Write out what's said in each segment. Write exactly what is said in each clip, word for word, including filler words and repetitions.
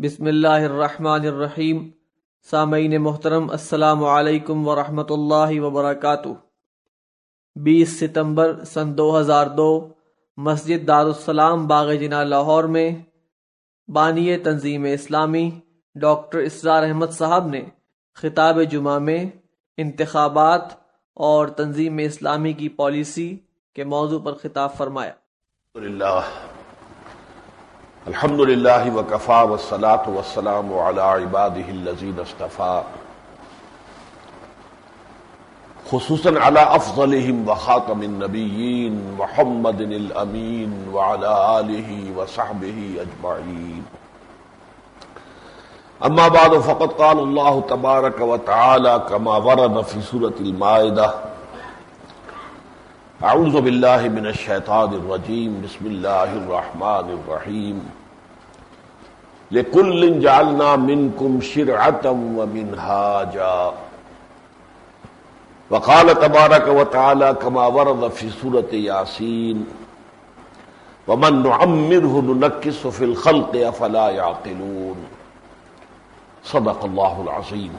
بسم اللہ الرحمن الرحیم۔ سامعین محترم، السلام علیکم ورحمۃ اللہ وبرکاتہ۔ بیس ستمبر سن دو ہزار دو مسجد دارالسلام باغ جناح لاہور میں بانی تنظیم اسلامی ڈاکٹر اسرار احمد صاحب نے خطاب جمعہ میں انتخابات اور تنظیم اسلامی کی پالیسی کے موضوع پر خطاب فرمایا۔ الحمد للہ وکفا والصلاة والسلام علی عبادہ الذین اصطفیٰ، خصوصاً علی افضلہم وخاتم النبیین محمد الامین وعلی آلہ وصحبہ اجمعین۔ اما بعد فقد قال اللہ تبارک وتعالی کما ورد فی سورۃ المائدہ، اعوذ باللہ من الشیطان الرجیم، بسم اللہ الرحمن الرحیم۔ لِكُلٍّ جَعَلْنَا مِنْكُمْ شِرْعَةً وَمِنْهَاجًا، وقال تبارک وتعالی کما ورد فی سورۃ یاسین، وَمَن نُعَمِّرْهُ نُنَكِّسْهُ فِی الْخَلْقِ أَفَلَا يَعْقِلُونَ۔ صدق اللہ العظیم۔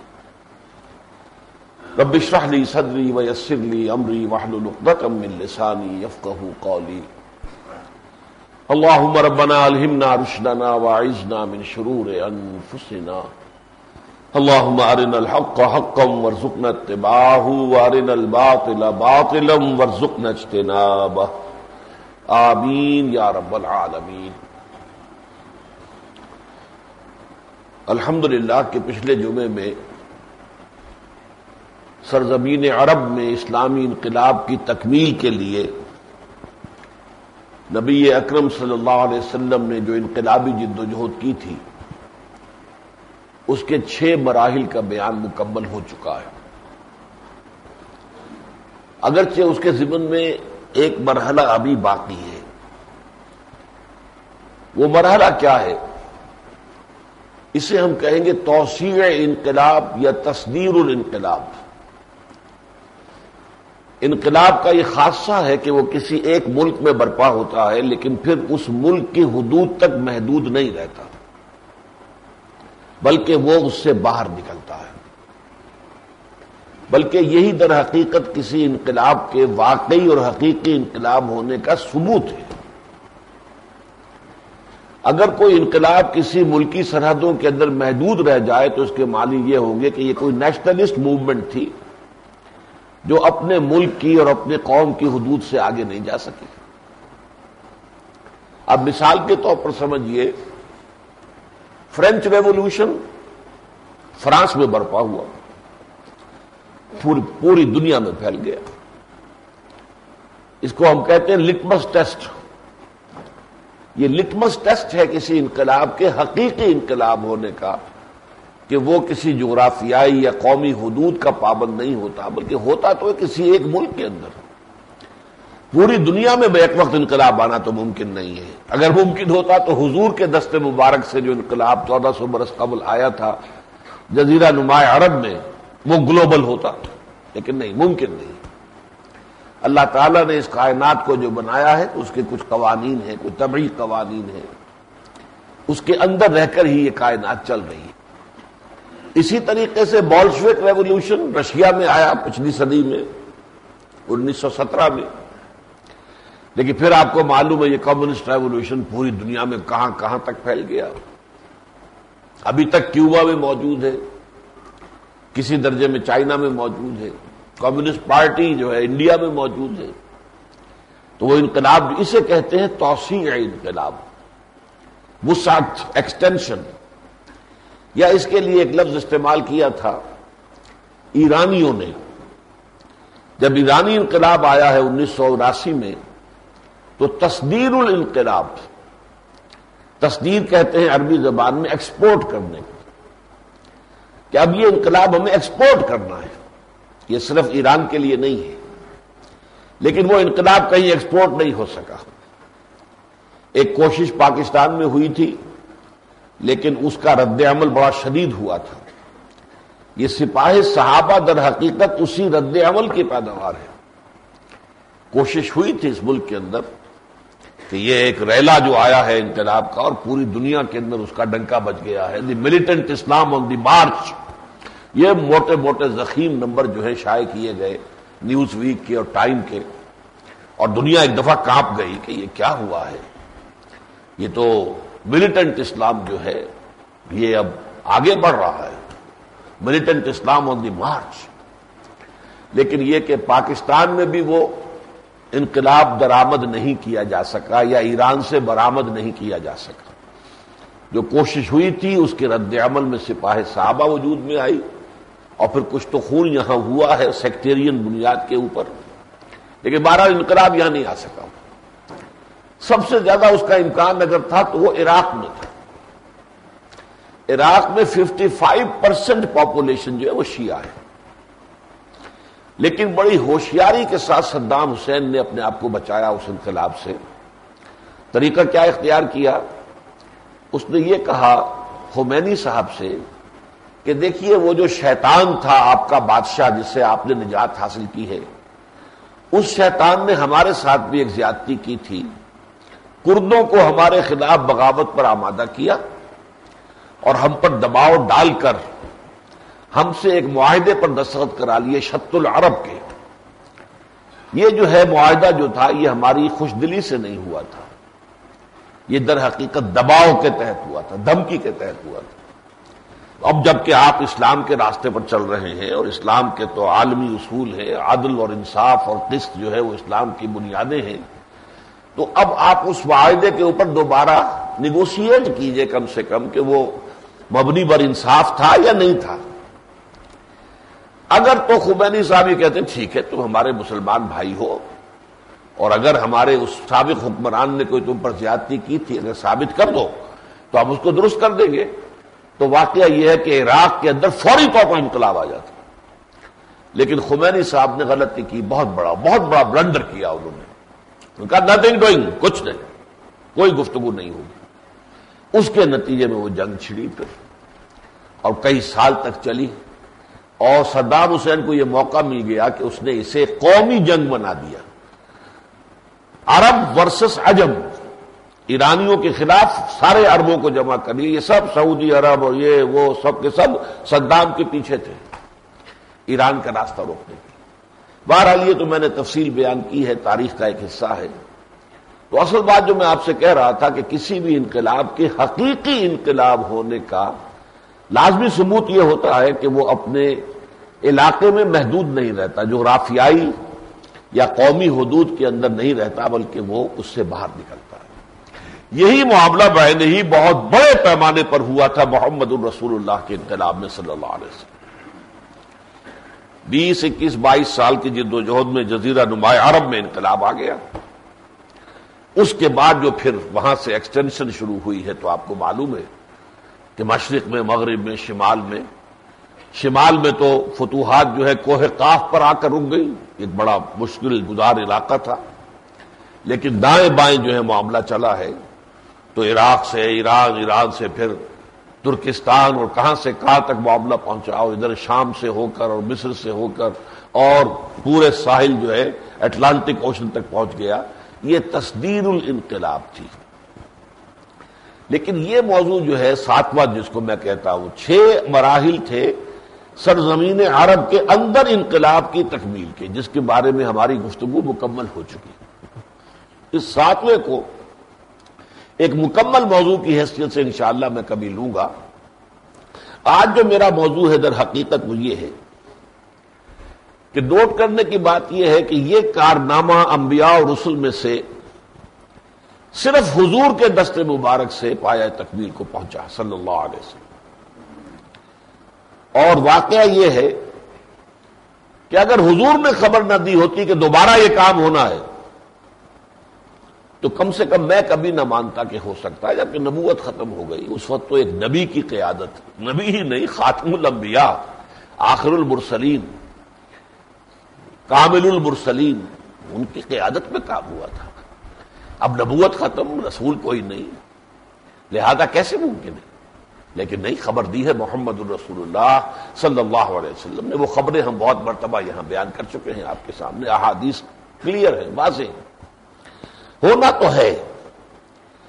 رب اشرح لی صدری ویسر لی امری واحلل عقدۃ من لسانی یفقہوا قولی۔ اللہم ربنا الہمنا رشدنا واعذنا من شرور انفسنا، اللہم ارنا الحق حقا وارزقنا اتباعہ وارنا الباطل باطلا وارزقنا اجتنابہ، آمین یا رب العالمین۔ الحمدللہ کہ پچھلے جمعے میں سرزمین عرب میں اسلامی انقلاب کی تکمیل کے لیے نبی اکرم صلی اللہ علیہ وسلم نے جو انقلابی جد و جہد کی تھی، اس کے چھ مراحل کا بیان مکمل ہو چکا ہے۔ اگرچہ اس کے ضمن میں ایک مرحلہ ابھی باقی ہے۔ وہ مرحلہ کیا ہے؟ اسے ہم کہیں گے توسیع انقلاب یا تصدیر الانقلاب۔ انقلاب کا یہ خاصہ ہے کہ وہ کسی ایک ملک میں برپا ہوتا ہے، لیکن پھر اس ملک کی حدود تک محدود نہیں رہتا، بلکہ وہ اس سے باہر نکلتا ہے۔ بلکہ یہی در حقیقت کسی انقلاب کے واقعی اور حقیقی انقلاب ہونے کا ثبوت ہے۔ اگر کوئی انقلاب کسی ملکی سرحدوں کے اندر محدود رہ جائے تو اس کے معنی یہ ہوں گے کہ یہ کوئی نیشنلسٹ موومنٹ تھی جو اپنے ملک کی اور اپنے قوم کی حدود سے آگے نہیں جا سکی۔ اب مثال کے طور پر سمجھیے، فرینچ ریولوشن فرانس میں برپا ہوا، پوری پوری دنیا میں پھیل گیا۔ اس کو ہم کہتے ہیں لٹمس ٹیسٹ۔ یہ لٹمس ٹیسٹ ہے کسی انقلاب کے حقیقی انقلاب ہونے کا، کہ وہ کسی جغرافیائی یا قومی حدود کا پابند نہیں ہوتا، بلکہ ہوتا تو کسی ایک ملک کے اندر۔ پوری دنیا میں ایک وقت انقلاب آنا تو ممکن نہیں ہے۔ اگر ممکن ہوتا تو حضور کے دست مبارک سے جو انقلاب چودہ سو برس قبل آیا تھا جزیرہ نما عرب میں، وہ گلوبل ہوتا، لیکن نہیں، ممکن نہیں۔ اللہ تعالیٰ نے اس کائنات کو جو بنایا ہے اس کے کچھ قوانین ہیں، کچھ طبعی قوانین ہیں، اس کے اندر رہ کر ہی یہ کائنات چل رہی ہے۔ اسی طریقے سے بولشوک ریولوشن رشیا میں آیا پچھلی صدی میں، انیس سو سترہ میں، لیکن پھر آپ کو معلوم ہے یہ کمیونسٹ ریولوشن پوری دنیا میں کہاں کہاں تک پھیل گیا۔ ابھی تک کیوبا میں موجود ہے، کسی درجے میں چائنا میں موجود ہے، کمیونسٹ پارٹی جو ہے انڈیا میں موجود ہے۔ تو وہ انقلاب اسے کہتے ہیں توسیع انقلاب، وسعت، ایکسٹینشن، یا اس کے لیے ایک لفظ استعمال کیا تھا ایرانیوں نے۔ جب ایرانی انقلاب آیا ہے انیس سو اراسی میں، تو تصدیر الانقلاب، تصدیر کہتے ہیں عربی زبان میں ایکسپورٹ کرنے، کہ اب یہ انقلاب ہمیں ایکسپورٹ کرنا ہے۔ یہ صرف ایران کے لیے نہیں ہے، لیکن وہ انقلاب کہیں ایکسپورٹ نہیں ہو سکا۔ ایک کوشش پاکستان میں ہوئی تھی، لیکن اس کا رد عمل بڑا شدید ہوا تھا۔ یہ سپاہ صحابہ در حقیقت اسی رد عمل کی پیداوار ہے۔ کوشش ہوئی تھی اس ملک کے اندر کہ یہ ایک ریلا جو آیا ہے انقلاب کا اور پوری دنیا کے اندر اس کا ڈنکا بج گیا ہے، دی ملیٹنٹ اسلام آن دی مارچ، یہ موٹے موٹے ضخیم نمبر جو ہے شائع کیے گئے نیوز ویک کے اور ٹائم کے، اور دنیا ایک دفعہ کانپ گئی کہ یہ کیا ہوا ہے، یہ تو ملیٹنٹ اسلام جو ہے یہ اب آگے بڑھ رہا ہے، ملیٹنٹ اسلام آن دی مارچ۔ لیکن یہ کہ پاکستان میں بھی وہ انقلاب درآمد نہیں کیا جا سکا یا ایران سے برآمد نہیں کیا جا سکا۔ جو کوشش ہوئی تھی اس کے رد عمل میں سپاہ صحابہ وجود میں آئی، اور پھر کچھ تو خون یہاں ہوا ہے سیکٹیرین بنیاد کے اوپر، لیکن بہرحال انقلاب یہاں نہیں آ سکا۔ سب سے زیادہ اس کا امکان اگر تھا تو وہ عراق میں تھا۔ عراق میں ففٹی فائیو پرسینٹ پاپولیشن جو ہے وہ شیعہ ہے، لیکن بڑی ہوشیاری کے ساتھ صدام حسین نے اپنے آپ کو بچایا اس انقلاب سے۔ طریقہ کیا اختیار کیا؟ اس نے یہ کہا خمینی صاحب سے کہ دیکھیے وہ جو شیطان تھا آپ کا بادشاہ جس سے آپ نے نجات حاصل کی ہے، اس شیطان نے ہمارے ساتھ بھی ایک زیادتی کی تھی، کردوں کو ہمارے خلاف بغاوت پر آمادہ کیا اور ہم پر دباؤ ڈال کر ہم سے ایک معاہدے پر دستخط کرا لیے شط العرب کے۔ یہ جو ہے معاہدہ جو تھا یہ ہماری خوش دلی سے نہیں ہوا تھا، یہ در حقیقت دباؤ کے تحت ہوا تھا، دھمکی کے تحت ہوا تھا۔ اب جبکہ آپ اسلام کے راستے پر چل رہے ہیں اور اسلام کے تو عالمی اصول ہے، عدل اور انصاف اور قسط جو ہے وہ اسلام کی بنیادیں ہیں، تو اب آپ اس معاہدے کے اوپر دوبارہ نیگوشیٹ کیجئے کم سے کم کہ وہ مبنی بر انصاف تھا یا نہیں تھا۔ اگر تو خمینی صاحب یہ کہتے ہیں ٹھیک ہے تم ہمارے مسلمان بھائی ہو، اور اگر ہمارے اس سابق حکمران نے کوئی تم پر زیادتی کی تھی اگر ثابت کر دو تو ہم اس کو درست کر دیں گے، تو واقعہ یہ ہے کہ عراق کے اندر فوری طور پر انقلاب آ جاتا۔ لیکن خمینی صاحب نے غلطی کی، بہت بڑا بہت بڑا بلنڈر کیا انہوں نے۔ انہوں نے کہا نتھنگ ڈوئنگ، کچھ نہیں، کوئی گفتگو نہیں ہوگی۔ اس کے نتیجے میں وہ جنگ چھڑی پھر، اور کئی سال تک چلی، اور صدام حسین کو یہ موقع مل گیا کہ اس نے اسے قومی جنگ بنا دیا، عرب ورسس عجم، ایرانیوں کے خلاف سارے عربوں کو جمع کر لیا۔ یہ سب سعودی عرب اور یہ وہ سب کے سب صدام کے پیچھے تھے ایران کا راستہ روکنے کے۔ بہرحال یہ تو میں نے تفصیل بیان کی ہے، تاریخ کا ایک حصہ ہے۔ تو اصل بات جو میں آپ سے کہہ رہا تھا کہ کسی بھی انقلاب کے حقیقی انقلاب ہونے کا لازمی ثبوت یہ ہوتا ہے کہ وہ اپنے علاقے میں محدود نہیں رہتا، جغرافیائی یا قومی حدود کے اندر نہیں رہتا، بلکہ وہ اس سے باہر نکلتا ہے۔ یہی معاملہ بعین ہی بہت بڑے پیمانے پر ہوا تھا محمد الرسول اللہ کے انقلاب میں صلی اللہ علیہ وسلم۔ بیس اکیس بائیس سال کی جد و جہد میں جزیرہ نما عرب میں انقلاب آ گیا۔ اس کے بعد جو پھر وہاں سے ایکسٹینشن شروع ہوئی ہے تو آپ کو معلوم ہے کہ مشرق میں، مغرب میں، شمال میں شمال میں تو فتوحات جو ہے کوہ قاف پر آ کر رک گئی، ایک بڑا مشکل گزار علاقہ تھا، لیکن دائیں بائیں جو ہے معاملہ چلا ہے، تو عراق سے، ایران، ایران سے پھر ترکستان، اور کہاں سے کہاں تک معاملہ پہنچا، اور ادھر شام سے ہو کر اور مصر سے ہو کر اور پورے ساحل جو ہے اٹلانٹک اوشن تک پہنچ گیا۔ یہ تصدیر الانقلاب تھی۔ لیکن یہ موضوع جو ہے ساتواں جس کو میں کہتا ہوں، چھ مراحل تھے سرزمین عرب کے اندر انقلاب کی تکمیل کے، جس کے بارے میں ہماری گفتگو مکمل ہو چکی۔ اس ساتویں کو ایک مکمل موضوع کی حیثیت سے انشاءاللہ میں کبھی لوں گا۔ آج جو میرا موضوع ہے در حقیقت وہ یہ ہے کہ نوٹ کرنے کی بات یہ ہے کہ یہ کارنامہ انبیاء اور رسل میں سے صرف حضور کے دست مبارک سے پایہ تکمیل کو پہنچا صلی اللہ علیہ وسلم۔ اور واقعہ یہ ہے کہ اگر حضور نے خبر نہ دی ہوتی کہ دوبارہ یہ کام ہونا ہے تو کم سے کم میں کبھی نہ مانتا کہ ہو سکتا ہے، جبکہ نبوت ختم ہو گئی۔ اس وقت تو ایک نبی کی قیادت، نبی ہی نہیں، خاتم الانبیاء، آخر المرسلین، کامل المرسلین، ان کی قیادت میں کام ہوا تھا۔ اب نبوت ختم، رسول کوئی نہیں، لہذا کیسے ممکن ہے؟ لیکن نہیں، خبر دی ہے محمد الرسول اللہ صلی اللہ علیہ وسلم نے۔ وہ خبریں ہم بہت مرتبہ یہاں بیان کر چکے ہیں آپ کے سامنے، احادیث کلیئر ہے، واضح ہے، ہونا تو ہے۔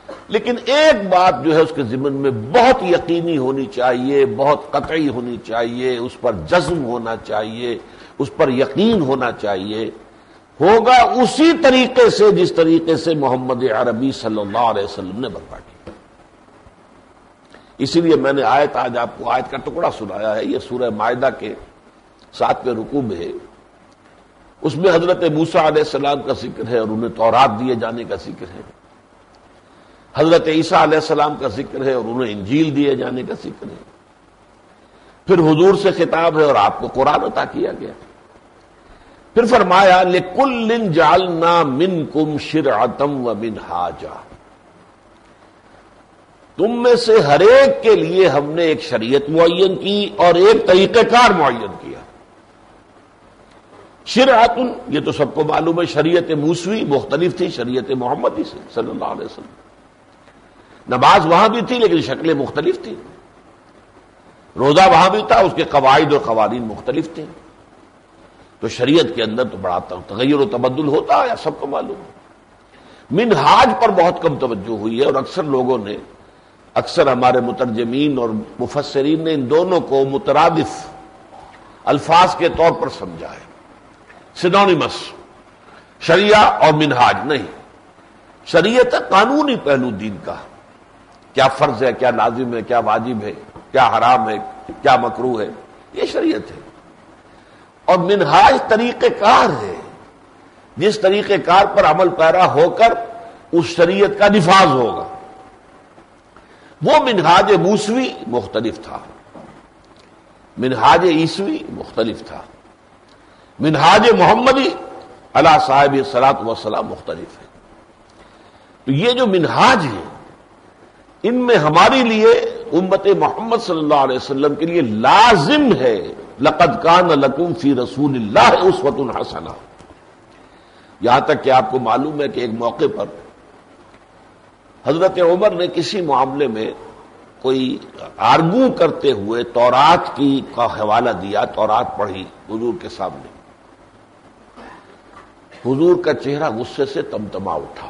لیکن ایک بات جو ہے اس کے ضمن میں بہت یقینی ہونی چاہیے، بہت قطعی ہونی چاہیے، اس پر جزم ہونا چاہیے، اس پر یقین ہونا چاہیے، ہوگا اسی طریقے سے جس طریقے سے محمد عربی صلی اللہ علیہ وسلم نے برپا کی۔ اسی لیے میں نے آیت آج آپ کو آیت کا ٹکڑا سنایا ہے، یہ سورہ مائدہ کے ساتویں رکوع میں ہے۔ اس میں حضرت موسیٰ علیہ السلام کا ذکر ہے اور انہیں تورات دیے جانے کا ذکر ہے، حضرت عیسیٰ علیہ السلام کا ذکر ہے اور انہیں انجیل دیے جانے کا ذکر ہے، پھر حضور سے خطاب ہے اور آپ کو قرآن عطا کیا گیا، پھر فرمایا لِكُلٍّ جَعَلْنَا مِنْكُمْ شِرْعَةً وَمِنْهَاجًا، تم میں سے ہر ایک کے لیے ہم نے ایک شریعت معین کی اور ایک طریقہ کار معین کیا۔ شرعۃ، یہ تو سب کو معلوم ہے، شریعت موسوی مختلف تھی شریعت محمدی سے صلی اللہ علیہ وسلم۔ نماز وہاں بھی تھی لیکن شکلیں مختلف تھیں، روزہ وہاں بھی تھا، اس کے قواعد اور قوانین مختلف تھے، تو شریعت کے اندر تو بڑا تغیر و تبدل ہوتا ہے، سب کو معلوم ہے۔ منہاج پر بہت کم توجہ ہوئی ہے اور اکثر لوگوں نے، اکثر ہمارے مترجمین اور مفسرین نے ان دونوں کو مترادف الفاظ کے طور پر سمجھا ہے، سینونیمس، شریعہ اور منہاج نہیں۔ شریعت ہے قانونی پہلو دین کا، کیا فرض ہے، کیا لازم ہے، کیا واجب ہے، کیا حرام ہے، کیا مکروہ ہے، یہ شریعت ہے۔ اور منہاج طریقہ کار ہے، جس طریقہ کار پر عمل پیرا ہو کر اس شریعت کا نفاذ ہوگا۔ وہ منہاج موسوی مختلف تھا، منہاج عیسوی مختلف تھا، منہاج محمدی علی صاحب الصلاۃ والسلام مختلف ہے۔ تو یہ جو منہاج ہیں ان میں ہمارے لیے امت محمد صلی اللہ علیہ وسلم کے لیے لازم ہے لقد کان لکم فی رسول اللہ اسوۃ حسنہ۔ یہاں تک کہ آپ کو معلوم ہے کہ ایک موقع پر حضرت عمر نے کسی معاملے میں کوئی آرگو کرتے ہوئے تورات کی کا حوالہ دیا، تورات پڑھی حضور کے سامنے، حضور کا چہرہ غصے سے تمتما اٹھا۔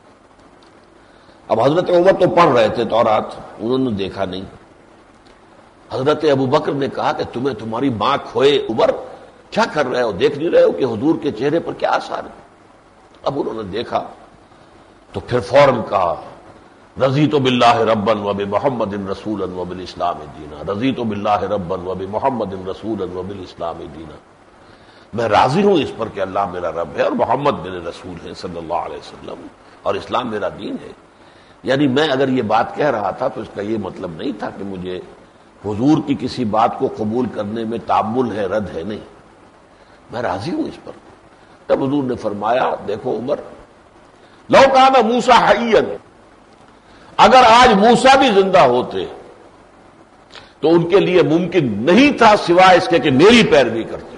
اب حضرت عمر تو پڑھ رہے تھے تورات، انہوں نے دیکھا نہیں۔ حضرت ابو بکر نے کہا کہ تمہیں تمہاری ماں کھوئے عمر، کیا کر رہے ہو، دیکھ نہیں رہے ہو کہ حضور کے چہرے پر کیا آثار ہے؟ اب انہوں نے دیکھا تو پھر فوراً کہا رضیت باللہ ربا وبمحمد رسولا وبالاسلام دینا، رضیت باللہ ربا وبمحمد رسولا وبالاسلام دینا، میں راضی ہوں اس پر کہ اللہ میرا رب ہے اور محمد میرے رسول ہے صلی اللہ علیہ وسلم، اور اسلام میرا دین ہے۔ یعنی میں اگر یہ بات کہہ رہا تھا تو اس کا یہ مطلب نہیں تھا کہ مجھے حضور کی کسی بات کو قبول کرنے میں تعمل ہے، رد ہے، نہیں، میں راضی ہوں اس پر۔ تب حضور نے فرمایا دیکھو عمر، لو کان موسیٰ حیا، اگر آج موسیٰ بھی زندہ ہوتے تو ان کے لیے ممکن نہیں تھا سوائے اس کے کہ میری پیروی کرتے۔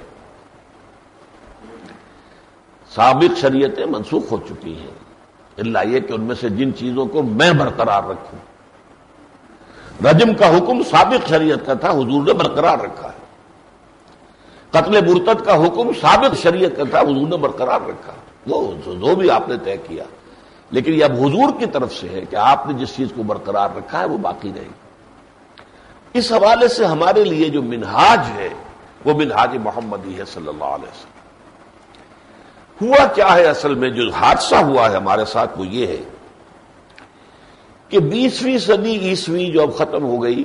سابق شریعتیں منسوخ ہو چکی ہیں، اللہ یہ کہ ان میں سے جن چیزوں کو میں برقرار رکھوں۔ رجم کا حکم سابق شریعت کا تھا، حضور نے برقرار رکھا ہے۔ قتل مرتد کا حکم سابق شریعت کا تھا، حضور نے برقرار رکھا، وہ جو بھی آپ نے طے کیا، لیکن یہ اب حضور کی طرف سے ہے کہ آپ نے جس چیز کو برقرار رکھا ہے وہ باقی رہے گی۔ اس حوالے سے ہمارے لیے جو منہاج ہے وہ منہاج محمدی ہے صلی اللہ علیہ وسلم۔ ہوا کیا ہے اصل میں، جو حادثہ ہوا ہے ہمارے ساتھ وہ یہ ہے کہ بیسویں صدی عیسوی جو اب ختم ہو گئی،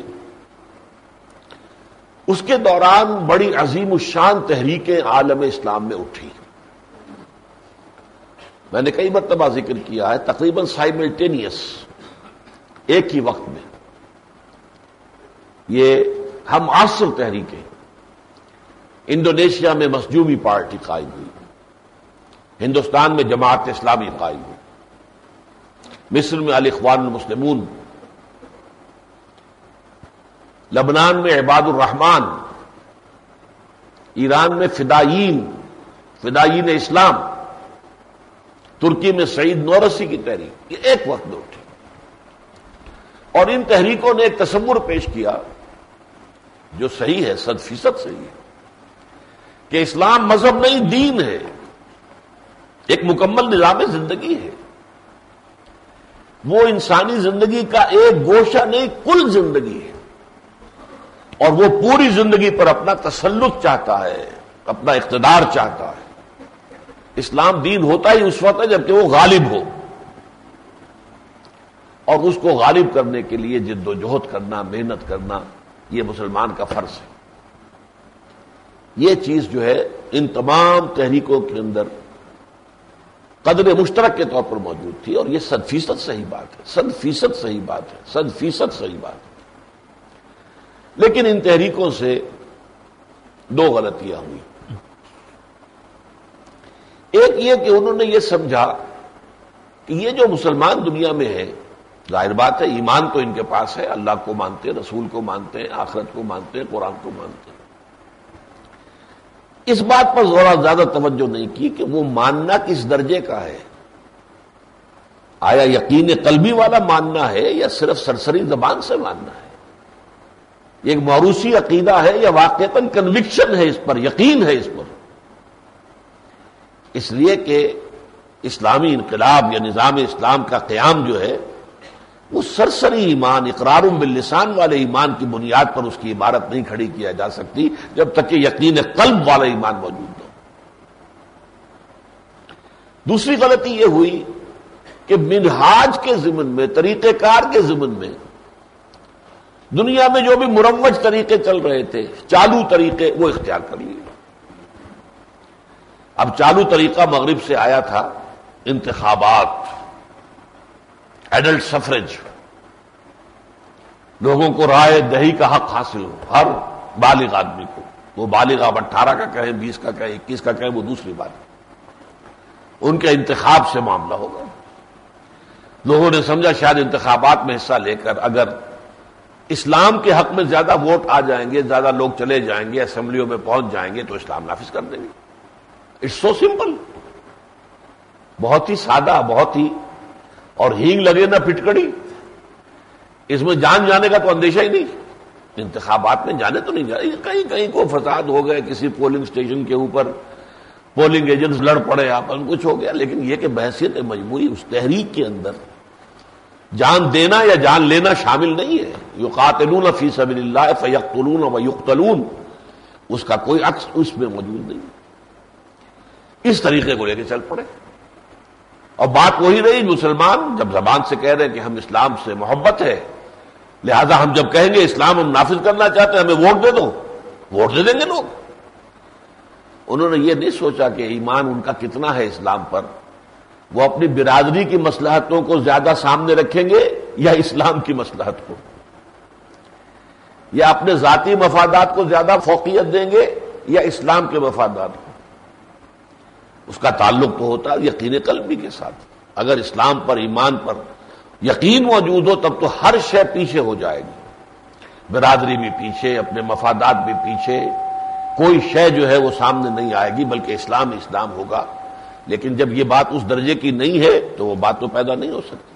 اس کے دوران بڑی عظیم الشان تحریکیں عالم اسلام میں اٹھی۔ میں نے کئی مرتبہ ذکر کیا ہے، تقریباً سائملٹینیس، ایک ہی وقت میں یہ ہم عصر تحریکیں۔ انڈونیشیا میں مسجومی پارٹی قائم ہوئی، ہندوستان میں جماعت اسلامی قائم ہوئی، مصر میں الاخوان المسلمون، لبنان میں عباد الرحمان، ایران میں فدائین فدائین اسلام، ترکی میں سعید نورسی کی تحریک، یہ ایک وقت میں اٹھی۔ اور ان تحریکوں نے ایک تصور پیش کیا جو صحیح ہے، صد فیصد صحیح ہے، کہ اسلام مذہب نہیں دین ہے، ایک مکمل نظام زندگی ہے۔ وہ انسانی زندگی کا ایک گوشہ نہیں، کل زندگی ہے، اور وہ پوری زندگی پر اپنا تسلط چاہتا ہے، اپنا اقتدار چاہتا ہے۔ اسلام دین ہوتا ہی اس وقت ہے جبکہ وہ غالب ہو، اور اس کو غالب کرنے کے لیے جد و جہد کرنا، محنت کرنا، یہ مسلمان کا فرض ہے۔ یہ چیز جو ہے ان تمام تحریکوں کے اندر قدر مشترک کے طور پر موجود تھی، اور یہ صد فیصد صحیح بات ہے، صد فیصد صحیح بات ہے، صد فیصد صحیح بات ہے۔ لیکن ان تحریکوں سے دو غلطیاں ہوئی۔ ایک یہ کہ انہوں نے یہ سمجھا کہ یہ جو مسلمان دنیا میں ہے، ظاہر بات ہے ایمان تو ان کے پاس ہے، اللہ کو مانتے ہیں، رسول کو مانتے ہیں، آخرت کو مانتے ہیں، قرآن کو مانتے ہیں، اس بات پر ذرا زیادہ توجہ نہیں کی کہ وہ ماننا کس درجے کا ہے۔ آیا یقین قلبی والا ماننا ہے یا صرف سرسری زبان سے ماننا ہے؟ یہ ایک موروثی عقیدہ ہے یا واقعتاً کنوکشن ہے، اس پر یقین ہے اس پر؟ اس لیے کہ اسلامی انقلاب یا نظام اسلام کا قیام جو ہے وہ سرسری ایمان، اقرار باللسان والے ایمان کی بنیاد پر اس کی عبارت نہیں کھڑی کیا جا سکتی جب تک کہ یقین قلب والا ایمان موجود ہو۔ دوسری غلطی یہ ہوئی کہ منہاج کے ضمن میں، طریقہ کار کے ضمن میں، دنیا میں جو بھی مروج طریقے چل رہے تھے، چالو طریقے، وہ اختیار کر لیے۔ اب چالو طریقہ مغرب سے آیا تھا، انتخابات، ایڈلٹ سفریج، لوگوں کو رائے دہی کا حق حاصل ہو، ہر بالغ آدمی کو، وہ بالغ اب اٹھارہ کا کہیں، بیس کا کہیں، اکیس کا کہیں، وہ دوسری بات ہے، ان کے انتخاب سے معاملہ ہوگا۔ لوگوں نے سمجھا شاید انتخابات میں حصہ لے کر اگر اسلام کے حق میں زیادہ ووٹ آ جائیں گے، زیادہ لوگ چلے جائیں گے، اسمبلیوں میں پہنچ جائیں گے، تو اسلام نافذ کر دیں گے۔ اٹس سو سمپل، بہت ہی سادہ، بہت ہی، اور ہینگ لگے نہ پھٹکڑی، اس میں جان جانے کا تو اندیشہ ہی نہیں۔ انتخابات میں جانے تو نہیں جانے، کہیں کہیں کو فساد ہو گئے، کسی پولنگ اسٹیشن کے اوپر پولنگ ایجنٹس لڑ پڑے، آپس میں کچھ ہو گیا، لیکن یہ کہ بحثیت مجموعی اس تحریک کے اندر جان دینا یا جان لینا شامل نہیں ہے۔ یقاتلون فی سبیل اللہ فیقتلون ویقتلون، اس کا کوئی عکس اس میں موجود نہیں۔ اس طریقے کو لے کے چل پڑے، اور بات وہی رہی، مسلمان جب زبان سے کہہ رہے ہیں کہ ہم اسلام سے محبت ہے، لہذا ہم جب کہیں گے اسلام ہم نافذ کرنا چاہتے ہیں، ہمیں ووٹ دے دو، ووٹ دے دیں گے لوگ۔ انہوں نے یہ نہیں سوچا کہ ایمان ان کا کتنا ہے اسلام پر، وہ اپنی برادری کی مصلحتوں کو زیادہ سامنے رکھیں گے یا اسلام کی مصلحت کو، یا اپنے ذاتی مفادات کو زیادہ فوقیت دیں گے یا اسلام کے مفادات کو۔ اس کا تعلق تو ہوتا ہے یقین قلبی کے ساتھ۔ اگر اسلام پر، ایمان پر یقین موجود ہو تب تو ہر شے پیچھے ہو جائے گی، برادری بھی پیچھے، اپنے مفادات بھی پیچھے، کوئی شے جو ہے وہ سامنے نہیں آئے گی، بلکہ اسلام اسلام ہوگا۔ لیکن جب یہ بات اس درجے کی نہیں ہے تو وہ بات تو پیدا نہیں ہو سکتی۔